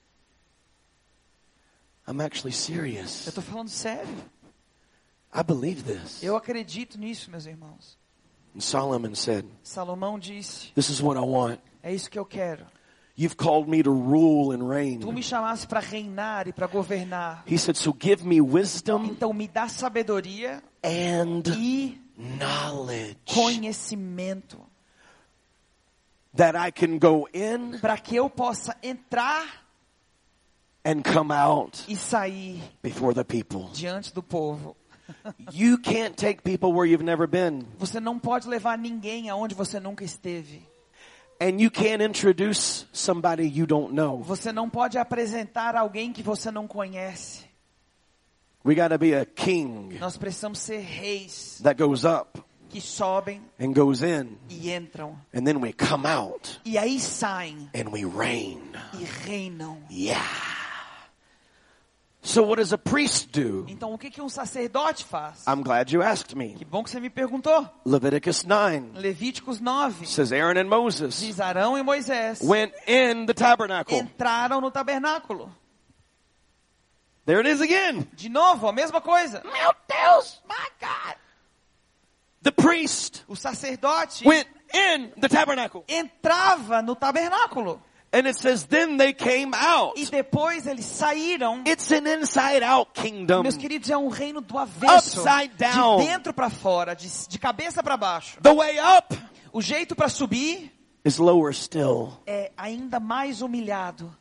Speaker 3: I'm actually serious.
Speaker 2: Eu estou falando sério.
Speaker 3: I believe this.
Speaker 2: Eu acredito nisso, meus irmãos.
Speaker 3: And Solomon said,
Speaker 2: Salomão disse,
Speaker 3: this is what I want.
Speaker 2: é isso que eu quero.
Speaker 3: You've called me to rule and
Speaker 2: Tu
Speaker 3: reign.
Speaker 2: me chamaste para reinar e para governar.
Speaker 3: He said, so give me wisdom
Speaker 2: Então me dá sabedoria
Speaker 3: and
Speaker 2: e
Speaker 3: knowledge
Speaker 2: conhecimento
Speaker 3: that I can go in
Speaker 2: para que eu possa entrar
Speaker 3: and come out
Speaker 2: e sair
Speaker 3: before the people.
Speaker 2: diante do povo.
Speaker 3: You can't take people where you've never been.
Speaker 2: Você não pode levar ninguém aonde você nunca esteve.
Speaker 3: And you can't introduce somebody you don't know.
Speaker 2: Você não pode apresentar alguém que você não conhece.
Speaker 3: We got to be a king
Speaker 2: Nós precisamos ser reis
Speaker 3: that goes up
Speaker 2: que sobem
Speaker 3: and goes in,
Speaker 2: e entram.
Speaker 3: and then we come out
Speaker 2: E aí saem
Speaker 3: and we reign.
Speaker 2: e reinam.
Speaker 3: Yeah. So what does a priest do?
Speaker 2: Então o que um sacerdote faz?
Speaker 3: I'm glad you asked me.
Speaker 2: Que bom que você me perguntou.
Speaker 3: Leviticus 9
Speaker 2: Levíticos 9.
Speaker 3: says Aaron and Moses
Speaker 2: Diz Arão e Moisés
Speaker 3: went in the tabernacle.
Speaker 2: entraram no tabernáculo.
Speaker 3: There it is again.
Speaker 2: De novo, a mesma coisa.
Speaker 3: Meu Deus, my God. The priest
Speaker 2: O sacerdote
Speaker 3: went in the tabernacle.
Speaker 2: entrava no tabernáculo.
Speaker 3: And it says then they came out.
Speaker 2: E depois eles saíram.
Speaker 3: It's an inside out kingdom.
Speaker 2: Meus queridos, é um reino do avesso.
Speaker 3: Upside down.
Speaker 2: De dentro para fora, de cabeça para baixo.
Speaker 3: The way up
Speaker 2: O jeito para subir
Speaker 3: is lower still.
Speaker 2: é ainda mais humilhado.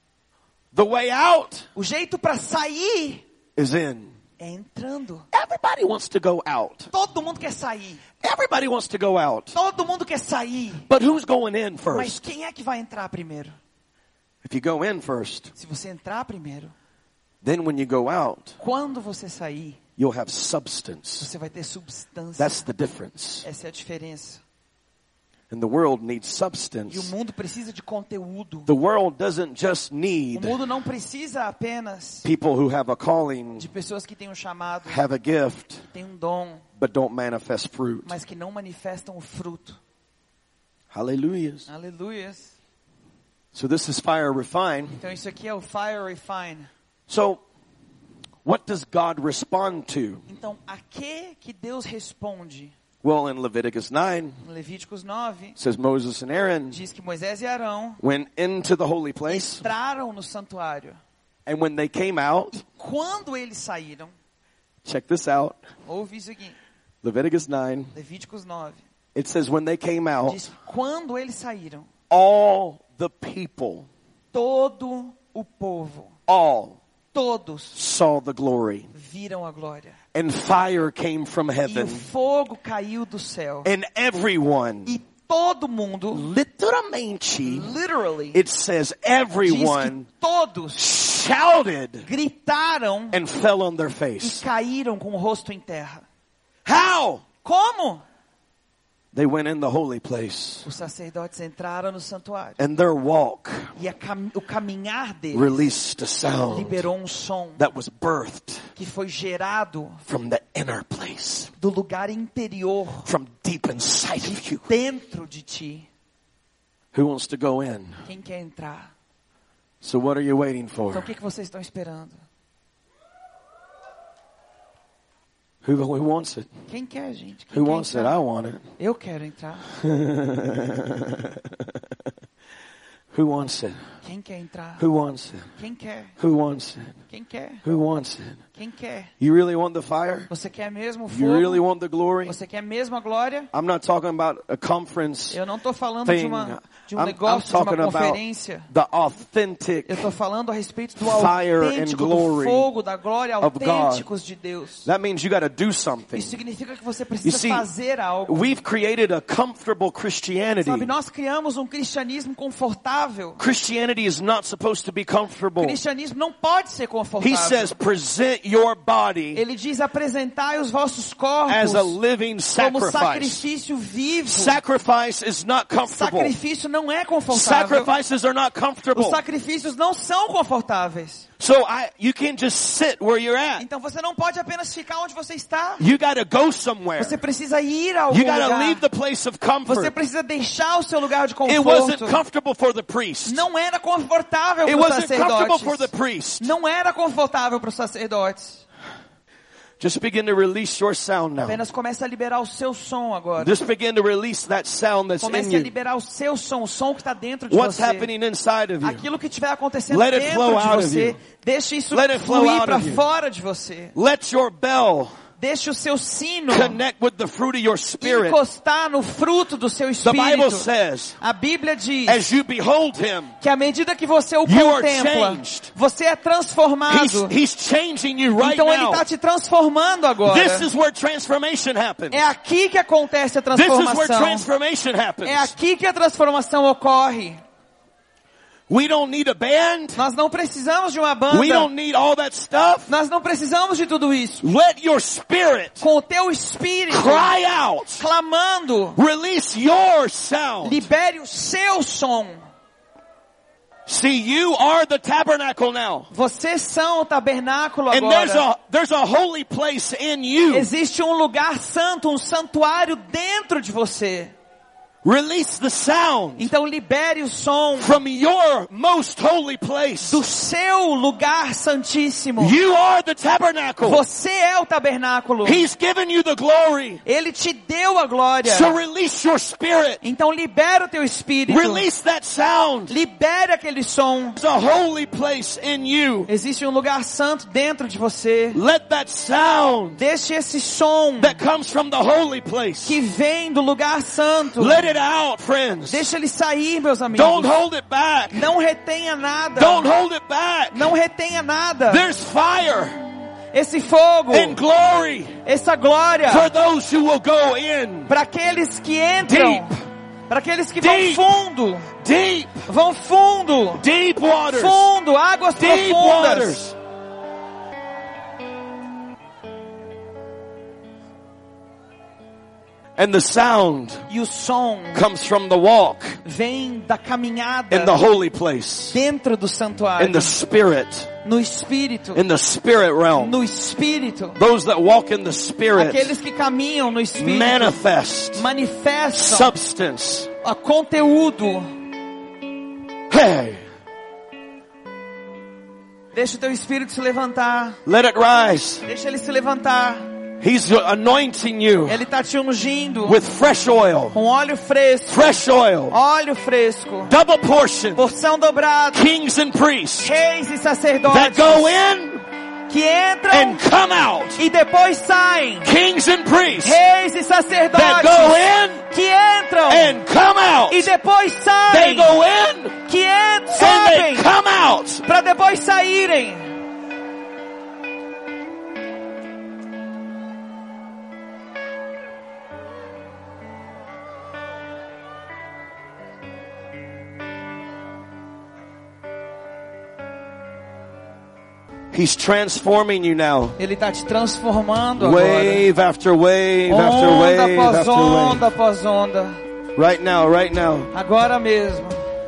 Speaker 3: The way out
Speaker 2: O jeito para sair
Speaker 3: is in.
Speaker 2: é entrando.
Speaker 3: Everybody wants to go out.
Speaker 2: Todo mundo quer sair.
Speaker 3: Everybody wants to go out.
Speaker 2: Todo mundo quer sair.
Speaker 3: But who's going in
Speaker 2: Mas
Speaker 3: first?
Speaker 2: quem é que vai entrar primeiro?
Speaker 3: If you go in first,
Speaker 2: Se você entrar primeiro,
Speaker 3: then when you go out,
Speaker 2: quando você sair,
Speaker 3: you'll have substance.
Speaker 2: você vai ter substância.
Speaker 3: That's the difference.
Speaker 2: Essa é a diferença.
Speaker 3: And the world needs
Speaker 2: E o
Speaker 3: substance.
Speaker 2: mundo precisa de conteúdo.
Speaker 3: The world doesn't just
Speaker 2: O
Speaker 3: need
Speaker 2: mundo não precisa apenas
Speaker 3: people who have a calling,
Speaker 2: de pessoas que têm um chamado,
Speaker 3: have a gift,
Speaker 2: têm um dom,
Speaker 3: but don't manifest fruit.
Speaker 2: mas que não manifestam o fruto.
Speaker 3: Hallelujah.
Speaker 2: Aleluias.
Speaker 3: So this is fire refined.
Speaker 2: Então isso aqui é o Fire Refine.
Speaker 3: So what does God respond to?
Speaker 2: Então, a que Deus responde?
Speaker 3: Well, in Leviticus 9,
Speaker 2: Em Levíticos 9,
Speaker 3: it says Moses and Aaron
Speaker 2: diz que Moisés e Arão
Speaker 3: went into the holy place,
Speaker 2: entraram no santuário.
Speaker 3: and when they came out,
Speaker 2: Quando eles saíram,
Speaker 3: check this out,
Speaker 2: ouve isso aqui,
Speaker 3: Leviticus 9,
Speaker 2: Levíticos 9,
Speaker 3: it says when they came out,
Speaker 2: diz que quando eles saíram,
Speaker 3: all the people,
Speaker 2: todo o povo,
Speaker 3: all
Speaker 2: todos
Speaker 3: saw the glory,
Speaker 2: viram a glória.
Speaker 3: and fire came from
Speaker 2: E o
Speaker 3: heaven,
Speaker 2: fogo caiu do céu.
Speaker 3: and everyone,
Speaker 2: E todo mundo,
Speaker 3: literalmente,
Speaker 2: literally,
Speaker 3: it says
Speaker 2: diz que
Speaker 3: everyone
Speaker 2: todos
Speaker 3: shouted
Speaker 2: gritaram
Speaker 3: and fell on their
Speaker 2: e
Speaker 3: face.
Speaker 2: caíram com o rosto em terra.
Speaker 3: How?
Speaker 2: Como?
Speaker 3: They went in the holy place,
Speaker 2: Os sacerdotes entraram no santuário.
Speaker 3: and their walk
Speaker 2: E o caminhar deles
Speaker 3: released a sound
Speaker 2: liberou um som
Speaker 3: that was birthed
Speaker 2: que foi gerado
Speaker 3: from the inner place,
Speaker 2: do lugar interior,
Speaker 3: from deep inside of you.
Speaker 2: dentro de ti.
Speaker 3: Who wants to go in?
Speaker 2: Quem quer entrar?
Speaker 3: So what are you waiting
Speaker 2: Então
Speaker 3: for?
Speaker 2: o que vocês estão esperando?
Speaker 3: Who wants it?
Speaker 2: Quem quer, gente? Quem
Speaker 3: Who
Speaker 2: quer
Speaker 3: wants it?
Speaker 2: entrar?
Speaker 3: I want it.
Speaker 2: Eu quero entrar.
Speaker 3: Who wants it?
Speaker 2: Quem quer entrar?
Speaker 3: Who wants it?
Speaker 2: Quem quer?
Speaker 3: Who wants it?
Speaker 2: Quem quer?
Speaker 3: Who wants it?
Speaker 2: Quem quer?
Speaker 3: You really want the fire?
Speaker 2: Você quer mesmo o
Speaker 3: You really
Speaker 2: fogo?
Speaker 3: want the glory?
Speaker 2: Você quer mesmo a glória?
Speaker 3: I'm not talking about a conference
Speaker 2: Eu não estou falando de
Speaker 3: thing.
Speaker 2: um
Speaker 3: I'm
Speaker 2: negócio, de uma
Speaker 3: talking about
Speaker 2: conferência.
Speaker 3: the authentic
Speaker 2: Eu estou falando a respeito do
Speaker 3: fire and
Speaker 2: autêntico, do
Speaker 3: glory
Speaker 2: fogo, da glória
Speaker 3: of God.
Speaker 2: autênticos de Deus.
Speaker 3: That means you got to do something.
Speaker 2: Isso significa que você
Speaker 3: You
Speaker 2: precisa
Speaker 3: see,
Speaker 2: fazer algo.
Speaker 3: we've created a comfortable Christianity.
Speaker 2: Sabe, nós criamos um cristianismo confortável.
Speaker 3: Christianity is not supposed to be
Speaker 2: O
Speaker 3: comfortable.
Speaker 2: cristianismo não pode ser
Speaker 3: He
Speaker 2: confortável.
Speaker 3: says, present your body
Speaker 2: Ele diz, apresentai os vossos corpos
Speaker 3: as a living
Speaker 2: como
Speaker 3: sacrifice.
Speaker 2: sacrifício vivo.
Speaker 3: Sacrifice is not comfortable.
Speaker 2: Sacrifício não é confortável.
Speaker 3: Sacrifices are not comfortable.
Speaker 2: Os sacrifícios não são confortáveis.
Speaker 3: So you can't just sit where you're at.
Speaker 2: Então você não pode apenas ficar onde você está.
Speaker 3: You got to go somewhere.
Speaker 2: Você precisa ir a algum
Speaker 3: You got to
Speaker 2: lugar.
Speaker 3: leave the place of
Speaker 2: Você
Speaker 3: comfort.
Speaker 2: precisa deixar o seu lugar de
Speaker 3: It wasn't
Speaker 2: conforto.
Speaker 3: comfortable for the priest.
Speaker 2: Não era confortável
Speaker 3: It
Speaker 2: para os
Speaker 3: wasn't comfortable for the
Speaker 2: sacerdotes.
Speaker 3: priest.
Speaker 2: Não era confortável para os sacerdotes.
Speaker 3: Just begin to release your sound now.
Speaker 2: Apenas comece a liberar o seu som agora.
Speaker 3: Just begin to release that sound that's in
Speaker 2: Comece a
Speaker 3: you.
Speaker 2: liberar o seu som, o som que está dentro de
Speaker 3: What's
Speaker 2: você.
Speaker 3: happening inside of you.
Speaker 2: Aquilo que estiver acontecendo
Speaker 3: Let it
Speaker 2: dentro
Speaker 3: flow
Speaker 2: de
Speaker 3: out of
Speaker 2: você,
Speaker 3: you.
Speaker 2: deixe isso
Speaker 3: Let it flow
Speaker 2: fluir
Speaker 3: out
Speaker 2: para
Speaker 3: of you.
Speaker 2: fora de você.
Speaker 3: Let your bell
Speaker 2: Deixe o seu sino
Speaker 3: connect with the fruit of your spirit.
Speaker 2: encostar no fruto do seu
Speaker 3: The Bible
Speaker 2: espírito.
Speaker 3: says,
Speaker 2: A Bíblia diz
Speaker 3: as you behold him,
Speaker 2: que à medida que você o
Speaker 3: you are
Speaker 2: contempla,
Speaker 3: changed.
Speaker 2: você é transformado.
Speaker 3: He's changing you right
Speaker 2: Então Ele
Speaker 3: now.
Speaker 2: está te transformando agora.
Speaker 3: This is where transformation happens.
Speaker 2: É aqui que acontece a
Speaker 3: This is where
Speaker 2: transformação.
Speaker 3: transformation happens.
Speaker 2: É aqui que a transformação ocorre.
Speaker 3: We don't need a band.
Speaker 2: Nós não precisamos de uma banda.
Speaker 3: We don't need all that stuff.
Speaker 2: Nós não precisamos de tudo isso.
Speaker 3: Let your spirit
Speaker 2: Com o teu espírito
Speaker 3: cry out.
Speaker 2: clamando,
Speaker 3: Release your sound.
Speaker 2: libere o seu som.
Speaker 3: See, you are the tabernacle now.
Speaker 2: Vocês são o tabernáculo
Speaker 3: And
Speaker 2: agora.
Speaker 3: there's a holy place in you.
Speaker 2: Existe um lugar santo, um santuário dentro de você.
Speaker 3: Release the sound
Speaker 2: Então libere o som
Speaker 3: from your most holy place.
Speaker 2: do seu lugar santíssimo.
Speaker 3: You are the tabernacle.
Speaker 2: Você é o tabernáculo.
Speaker 3: He's given you the glory.
Speaker 2: Ele te deu a glória.
Speaker 3: So release your spirit.
Speaker 2: Então libera o teu espírito.
Speaker 3: Release that sound.
Speaker 2: Libere aquele som.
Speaker 3: There's a holy place in you.
Speaker 2: Existe um lugar santo dentro de você.
Speaker 3: Let that sound
Speaker 2: Deixe esse som
Speaker 3: that comes from the holy place.
Speaker 2: que vem do lugar santo.
Speaker 3: Let it out, friends.
Speaker 2: Deixa ele sair, meus amigos.
Speaker 3: Don't hold it back.
Speaker 2: Não retenha nada.
Speaker 3: Don't hold it back.
Speaker 2: Não retenha nada.
Speaker 3: There's fire
Speaker 2: Esse fogo,
Speaker 3: and glory
Speaker 2: essa glória,
Speaker 3: for those who will go in.
Speaker 2: para aqueles que entram, para aqueles que vão
Speaker 3: Deep.
Speaker 2: fundo,
Speaker 3: Deep,
Speaker 2: vão fundo,
Speaker 3: deep waters.
Speaker 2: fundo, águas
Speaker 3: Deep
Speaker 2: profundas.
Speaker 3: waters. And the sound
Speaker 2: E o som
Speaker 3: comes from the walk
Speaker 2: vem da caminhada
Speaker 3: in the holy place,
Speaker 2: dentro do santuário,
Speaker 3: in the spirit,
Speaker 2: no espírito,
Speaker 3: in the spirit realm.
Speaker 2: no espírito.
Speaker 3: Those that walk in the spirit
Speaker 2: Aqueles que caminham no espírito
Speaker 3: manifest
Speaker 2: manifestam
Speaker 3: substance.
Speaker 2: a conteúdo.
Speaker 3: Hey,
Speaker 2: Deixa o teu espírito se levantar.
Speaker 3: let it rise.
Speaker 2: Deixa ele se levantar.
Speaker 3: He's anointing you
Speaker 2: Ele está te ungindo
Speaker 3: with fresh oil.
Speaker 2: com óleo fresco.
Speaker 3: Fresh oil.
Speaker 2: Óleo fresco.
Speaker 3: Double portion.
Speaker 2: Porção dobrada.
Speaker 3: Kings and priests
Speaker 2: Reis e
Speaker 3: that
Speaker 2: sacerdotes
Speaker 3: go in
Speaker 2: que entram
Speaker 3: and come out.
Speaker 2: e depois saem.
Speaker 3: Kings and priests
Speaker 2: Reis e
Speaker 3: that
Speaker 2: sacerdotes
Speaker 3: go in
Speaker 2: que entram
Speaker 3: and come out.
Speaker 2: e depois
Speaker 3: They
Speaker 2: saem.
Speaker 3: go in
Speaker 2: Que
Speaker 3: and
Speaker 2: sobem
Speaker 3: they come out.
Speaker 2: para depois saírem.
Speaker 3: He's transforming you now.
Speaker 2: Ele está te transformando agora.
Speaker 3: Wave after wave after
Speaker 2: Onda
Speaker 3: wave
Speaker 2: após
Speaker 3: after wave.
Speaker 2: onda após onda.
Speaker 3: Right now, right now.
Speaker 2: Agora mesmo.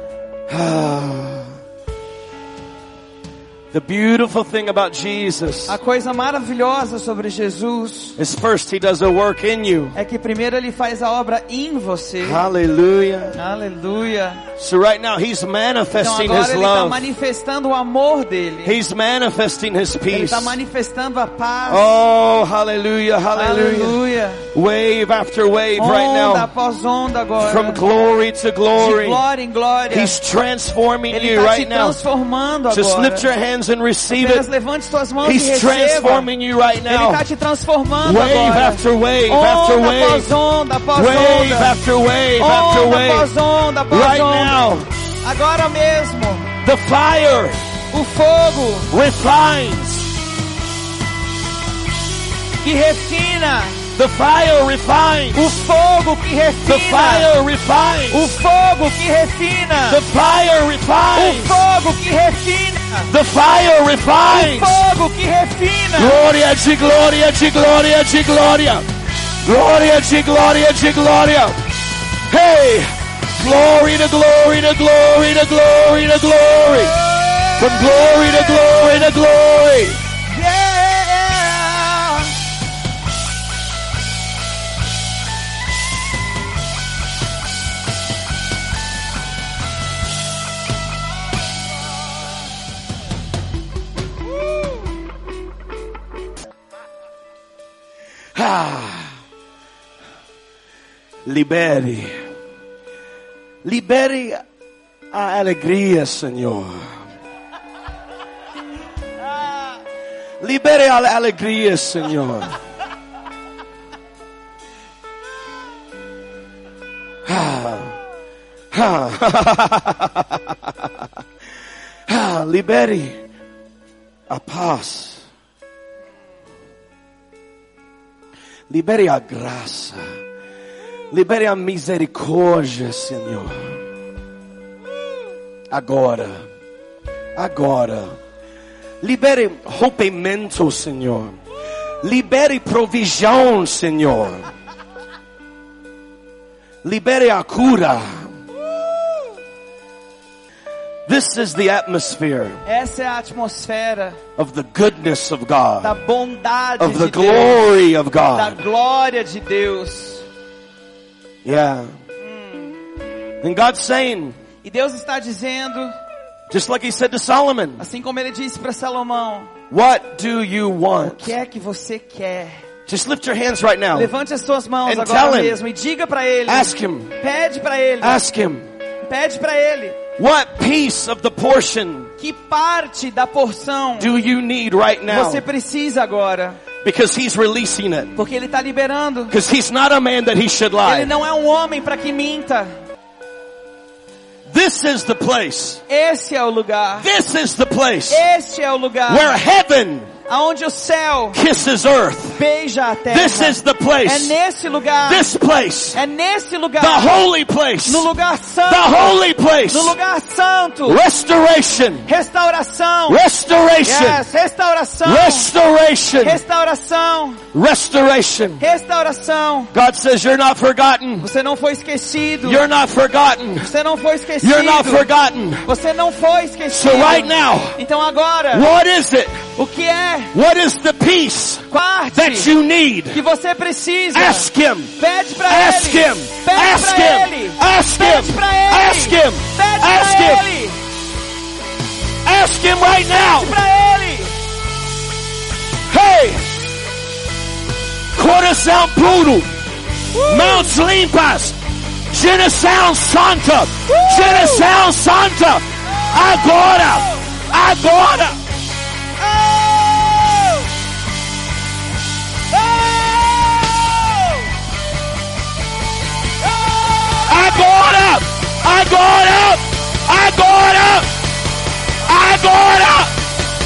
Speaker 3: The beautiful thing about Jesus
Speaker 2: A coisa maravilhosa sobre Jesus
Speaker 3: is first He does a work in you.
Speaker 2: é que primeiro Ele faz a obra em você.
Speaker 3: Hallelujah.
Speaker 2: Aleluia.
Speaker 3: So right now He's
Speaker 2: Então
Speaker 3: manifesting
Speaker 2: agora
Speaker 3: His
Speaker 2: Ele está
Speaker 3: love.
Speaker 2: manifestando o amor dele.
Speaker 3: He's manifesting His
Speaker 2: Ele
Speaker 3: peace.
Speaker 2: está manifestando a paz.
Speaker 3: Oh, hallelujah, hallelujah.
Speaker 2: Aleluia.
Speaker 3: Wave after wave right
Speaker 2: Onda
Speaker 3: now.
Speaker 2: após onda agora.
Speaker 3: From glory to
Speaker 2: De
Speaker 3: glory.
Speaker 2: glória em glória.
Speaker 3: He's transforming
Speaker 2: Ele
Speaker 3: you
Speaker 2: está
Speaker 3: right
Speaker 2: te
Speaker 3: now.
Speaker 2: transformando
Speaker 3: Just
Speaker 2: agora.
Speaker 3: lift your hands and receive
Speaker 2: Apenas
Speaker 3: it.
Speaker 2: levante suas mãos
Speaker 3: He's
Speaker 2: e receba.
Speaker 3: transforming you right
Speaker 2: Ele
Speaker 3: now.
Speaker 2: está te transformando
Speaker 3: Wave
Speaker 2: agora.
Speaker 3: after wave after
Speaker 2: Onda
Speaker 3: wave.
Speaker 2: após onda após
Speaker 3: Wave
Speaker 2: onda.
Speaker 3: after wave after
Speaker 2: Onda
Speaker 3: wave.
Speaker 2: após onda após
Speaker 3: Right
Speaker 2: onda.
Speaker 3: now,
Speaker 2: Agora mesmo.
Speaker 3: the fire
Speaker 2: O fogo
Speaker 3: refines.
Speaker 2: que refina.
Speaker 3: The fire refines.
Speaker 2: O fogo que
Speaker 3: The
Speaker 2: refina.
Speaker 3: fire refines.
Speaker 2: O fogo que refina.
Speaker 3: The fire
Speaker 2: O
Speaker 3: refines.
Speaker 2: fogo que refina.
Speaker 3: The fire refines.
Speaker 2: Fogo que refina.
Speaker 3: Glória de glória de glória de glória. Glória de glória de glória. Hey! Glory to glory to glory to glory to glory. From glory to glory to glory.
Speaker 2: Yeah.
Speaker 3: Libere. Libere a alegria, Senhor. Libere a alegria, Senhor. Libere a paz. Libere a graça. Libere a misericórdia, Senhor. Agora. Libere rompimento, Senhor. Libere provisão, Senhor. Libere a cura. This is the atmosphere.
Speaker 2: Essa é a atmosfera
Speaker 3: Of the goodness of God.
Speaker 2: da bondade
Speaker 3: Of the
Speaker 2: de Deus,
Speaker 3: glory of
Speaker 2: da
Speaker 3: God.
Speaker 2: glória de Deus.
Speaker 3: Yeah. And God's saying,
Speaker 2: E Deus está dizendo,
Speaker 3: just like He said to Solomon,
Speaker 2: assim como Ele disse para Salomão,
Speaker 3: what do you
Speaker 2: o
Speaker 3: want?
Speaker 2: que é que você quer?
Speaker 3: Just lift your hands right now.
Speaker 2: Levante as suas mãos
Speaker 3: And
Speaker 2: agora
Speaker 3: tell him.
Speaker 2: mesmo e diga para Ele.
Speaker 3: Ask Him.
Speaker 2: Pede para Ele.
Speaker 3: Ask Him.
Speaker 2: Pede para Ele.
Speaker 3: What piece of the portion
Speaker 2: Que parte da porção
Speaker 3: do you need right now?
Speaker 2: você precisa agora?
Speaker 3: Because He's releasing it.
Speaker 2: Porque Ele está liberando.
Speaker 3: Because He's not a man that He should
Speaker 2: Ele
Speaker 3: lie.
Speaker 2: não é um homem para que minta.
Speaker 3: This is the place.
Speaker 2: Esse é o lugar.
Speaker 3: This is the place
Speaker 2: Este é o lugar
Speaker 3: where heaven
Speaker 2: aonde o céu
Speaker 3: kisses earth.
Speaker 2: beija a terra.
Speaker 3: This is the
Speaker 2: É
Speaker 3: place.
Speaker 2: nesse lugar.
Speaker 3: This place.
Speaker 2: É nesse lugar.
Speaker 3: The holy place.
Speaker 2: No lugar
Speaker 3: The
Speaker 2: santo.
Speaker 3: holy place.
Speaker 2: No lugar santo.
Speaker 3: Restoration.
Speaker 2: Restauração.
Speaker 3: Restoration.
Speaker 2: Yes, restauração.
Speaker 3: Restoration.
Speaker 2: Restauração.
Speaker 3: Restoration.
Speaker 2: Restauração.
Speaker 3: God says you're not forgotten.
Speaker 2: Você não foi esquecido.
Speaker 3: You're not forgotten.
Speaker 2: Você não foi esquecido.
Speaker 3: You're not forgotten.
Speaker 2: Você não foi esquecido.
Speaker 3: So right now,
Speaker 2: Então agora,
Speaker 3: what is it?
Speaker 2: o que é
Speaker 3: What is the peace
Speaker 2: parte
Speaker 3: that you need?
Speaker 2: que você precisa?
Speaker 3: Ask Him.
Speaker 2: Pede pra
Speaker 3: Ask
Speaker 2: Ele.
Speaker 3: Him.
Speaker 2: Pede
Speaker 3: Ask
Speaker 2: pra
Speaker 3: Him.
Speaker 2: Ele.
Speaker 3: Ask
Speaker 2: Pede
Speaker 3: Him.
Speaker 2: pra Ele.
Speaker 3: Ask Him.
Speaker 2: Pede
Speaker 3: Ask
Speaker 2: pra
Speaker 3: Him.
Speaker 2: Ele.
Speaker 3: Ask Him right now.
Speaker 2: Pede pra Ele.
Speaker 3: Hey! Coração puro. Mãos limpas. Geração santa. Geração santa. Agora. Agora. Agora. Agora. Agora. Agora.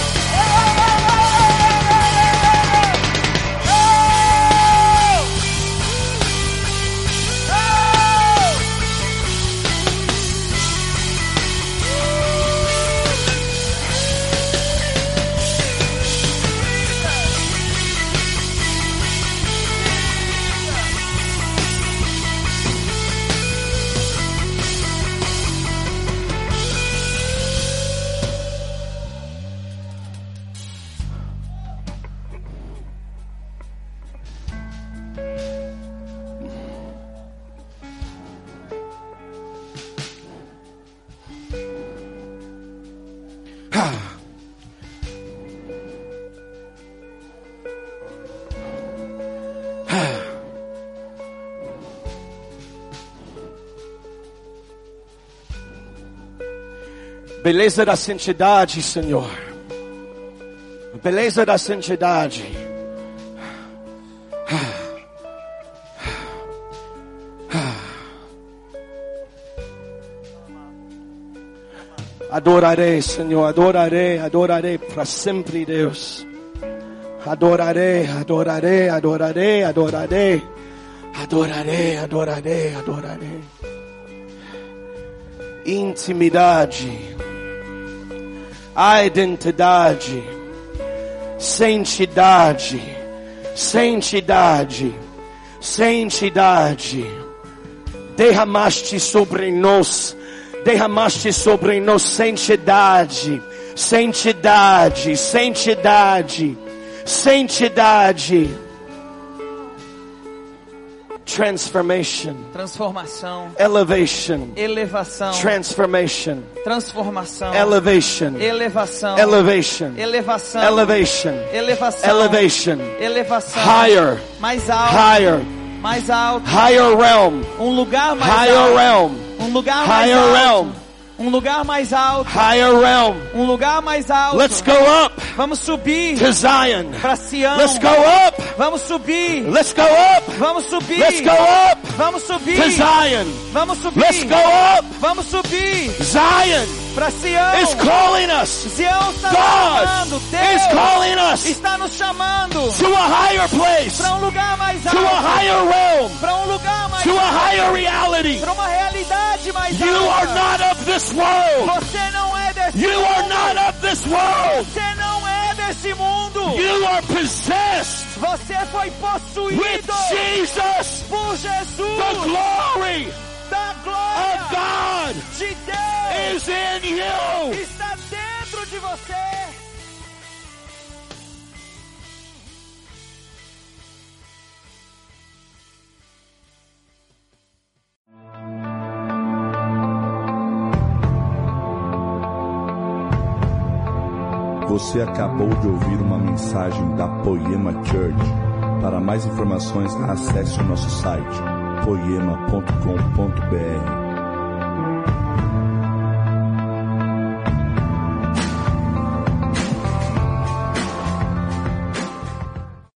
Speaker 3: Beleza da santidade, Senhor. Beleza da santidade. Adorarei, Senhor, adorarei, adorarei para sempre, Deus. Adorarei, adorarei, adorarei, adorarei. Adorarei, adorarei, adorarei. Intimidade. Identidade. Santidade. Santidade. Santidade. Derramaste sobre nós. Derramaste sobre nós santidade. Santidade. Santidade. Santidade. Transformation.
Speaker 2: Transformação.
Speaker 3: Elevation.
Speaker 2: Elevação.
Speaker 3: Transformation.
Speaker 2: Transformação.
Speaker 3: Elevation.
Speaker 2: Elevação.
Speaker 3: Elevation.
Speaker 2: Elevação.
Speaker 3: Elevation.
Speaker 2: Elevação.
Speaker 3: Elevation.
Speaker 2: Elevação.
Speaker 3: Higher.
Speaker 2: Mais alto.
Speaker 3: Higher.
Speaker 2: Mais alto.
Speaker 3: Higher realm.
Speaker 2: Um lugar mais
Speaker 3: Higher
Speaker 2: alto.
Speaker 3: realm.
Speaker 2: Um lugar mais
Speaker 3: Higher
Speaker 2: alto.
Speaker 3: realm.
Speaker 2: Um lugar mais alto.
Speaker 3: Higher realm.
Speaker 2: Um lugar mais alto.
Speaker 3: Let's go up
Speaker 2: Vamos subir
Speaker 3: to Zion.
Speaker 2: para Sião.
Speaker 3: Let's go up.
Speaker 2: Vamos subir.
Speaker 3: Let's go up.
Speaker 2: Vamos subir.
Speaker 3: Let's go up.
Speaker 2: Vamos subir.
Speaker 3: to Zion.
Speaker 2: Vamos subir.
Speaker 3: Let's go up.
Speaker 2: Vamos subir
Speaker 3: Zion
Speaker 2: para Sião.
Speaker 3: is calling us.
Speaker 2: Sião está nos
Speaker 3: God
Speaker 2: chamando.
Speaker 3: is
Speaker 2: Deus
Speaker 3: calling us
Speaker 2: está nos chamando
Speaker 3: to a higher place,
Speaker 2: para um lugar mais
Speaker 3: to a
Speaker 2: alto,
Speaker 3: higher realm,
Speaker 2: para um lugar mais
Speaker 3: to a
Speaker 2: alto,
Speaker 3: higher reality.
Speaker 2: para uma realidade mais
Speaker 3: You are
Speaker 2: alta.
Speaker 3: not of this world.
Speaker 2: Você não é desse
Speaker 3: You
Speaker 2: mundo.
Speaker 3: are not of this world.
Speaker 2: Você não é desse mundo.
Speaker 3: You are possessed
Speaker 2: Você foi
Speaker 3: with
Speaker 2: possuído
Speaker 3: Jesus,
Speaker 2: por
Speaker 3: the
Speaker 2: Jesus.
Speaker 3: glory
Speaker 2: Da
Speaker 3: of
Speaker 2: glória
Speaker 3: God
Speaker 2: de Deus
Speaker 3: is in you.
Speaker 2: está dentro de você.
Speaker 1: Você acabou de ouvir uma mensagem da Poema Church. Para mais informações, acesse o nosso site poema.com.br.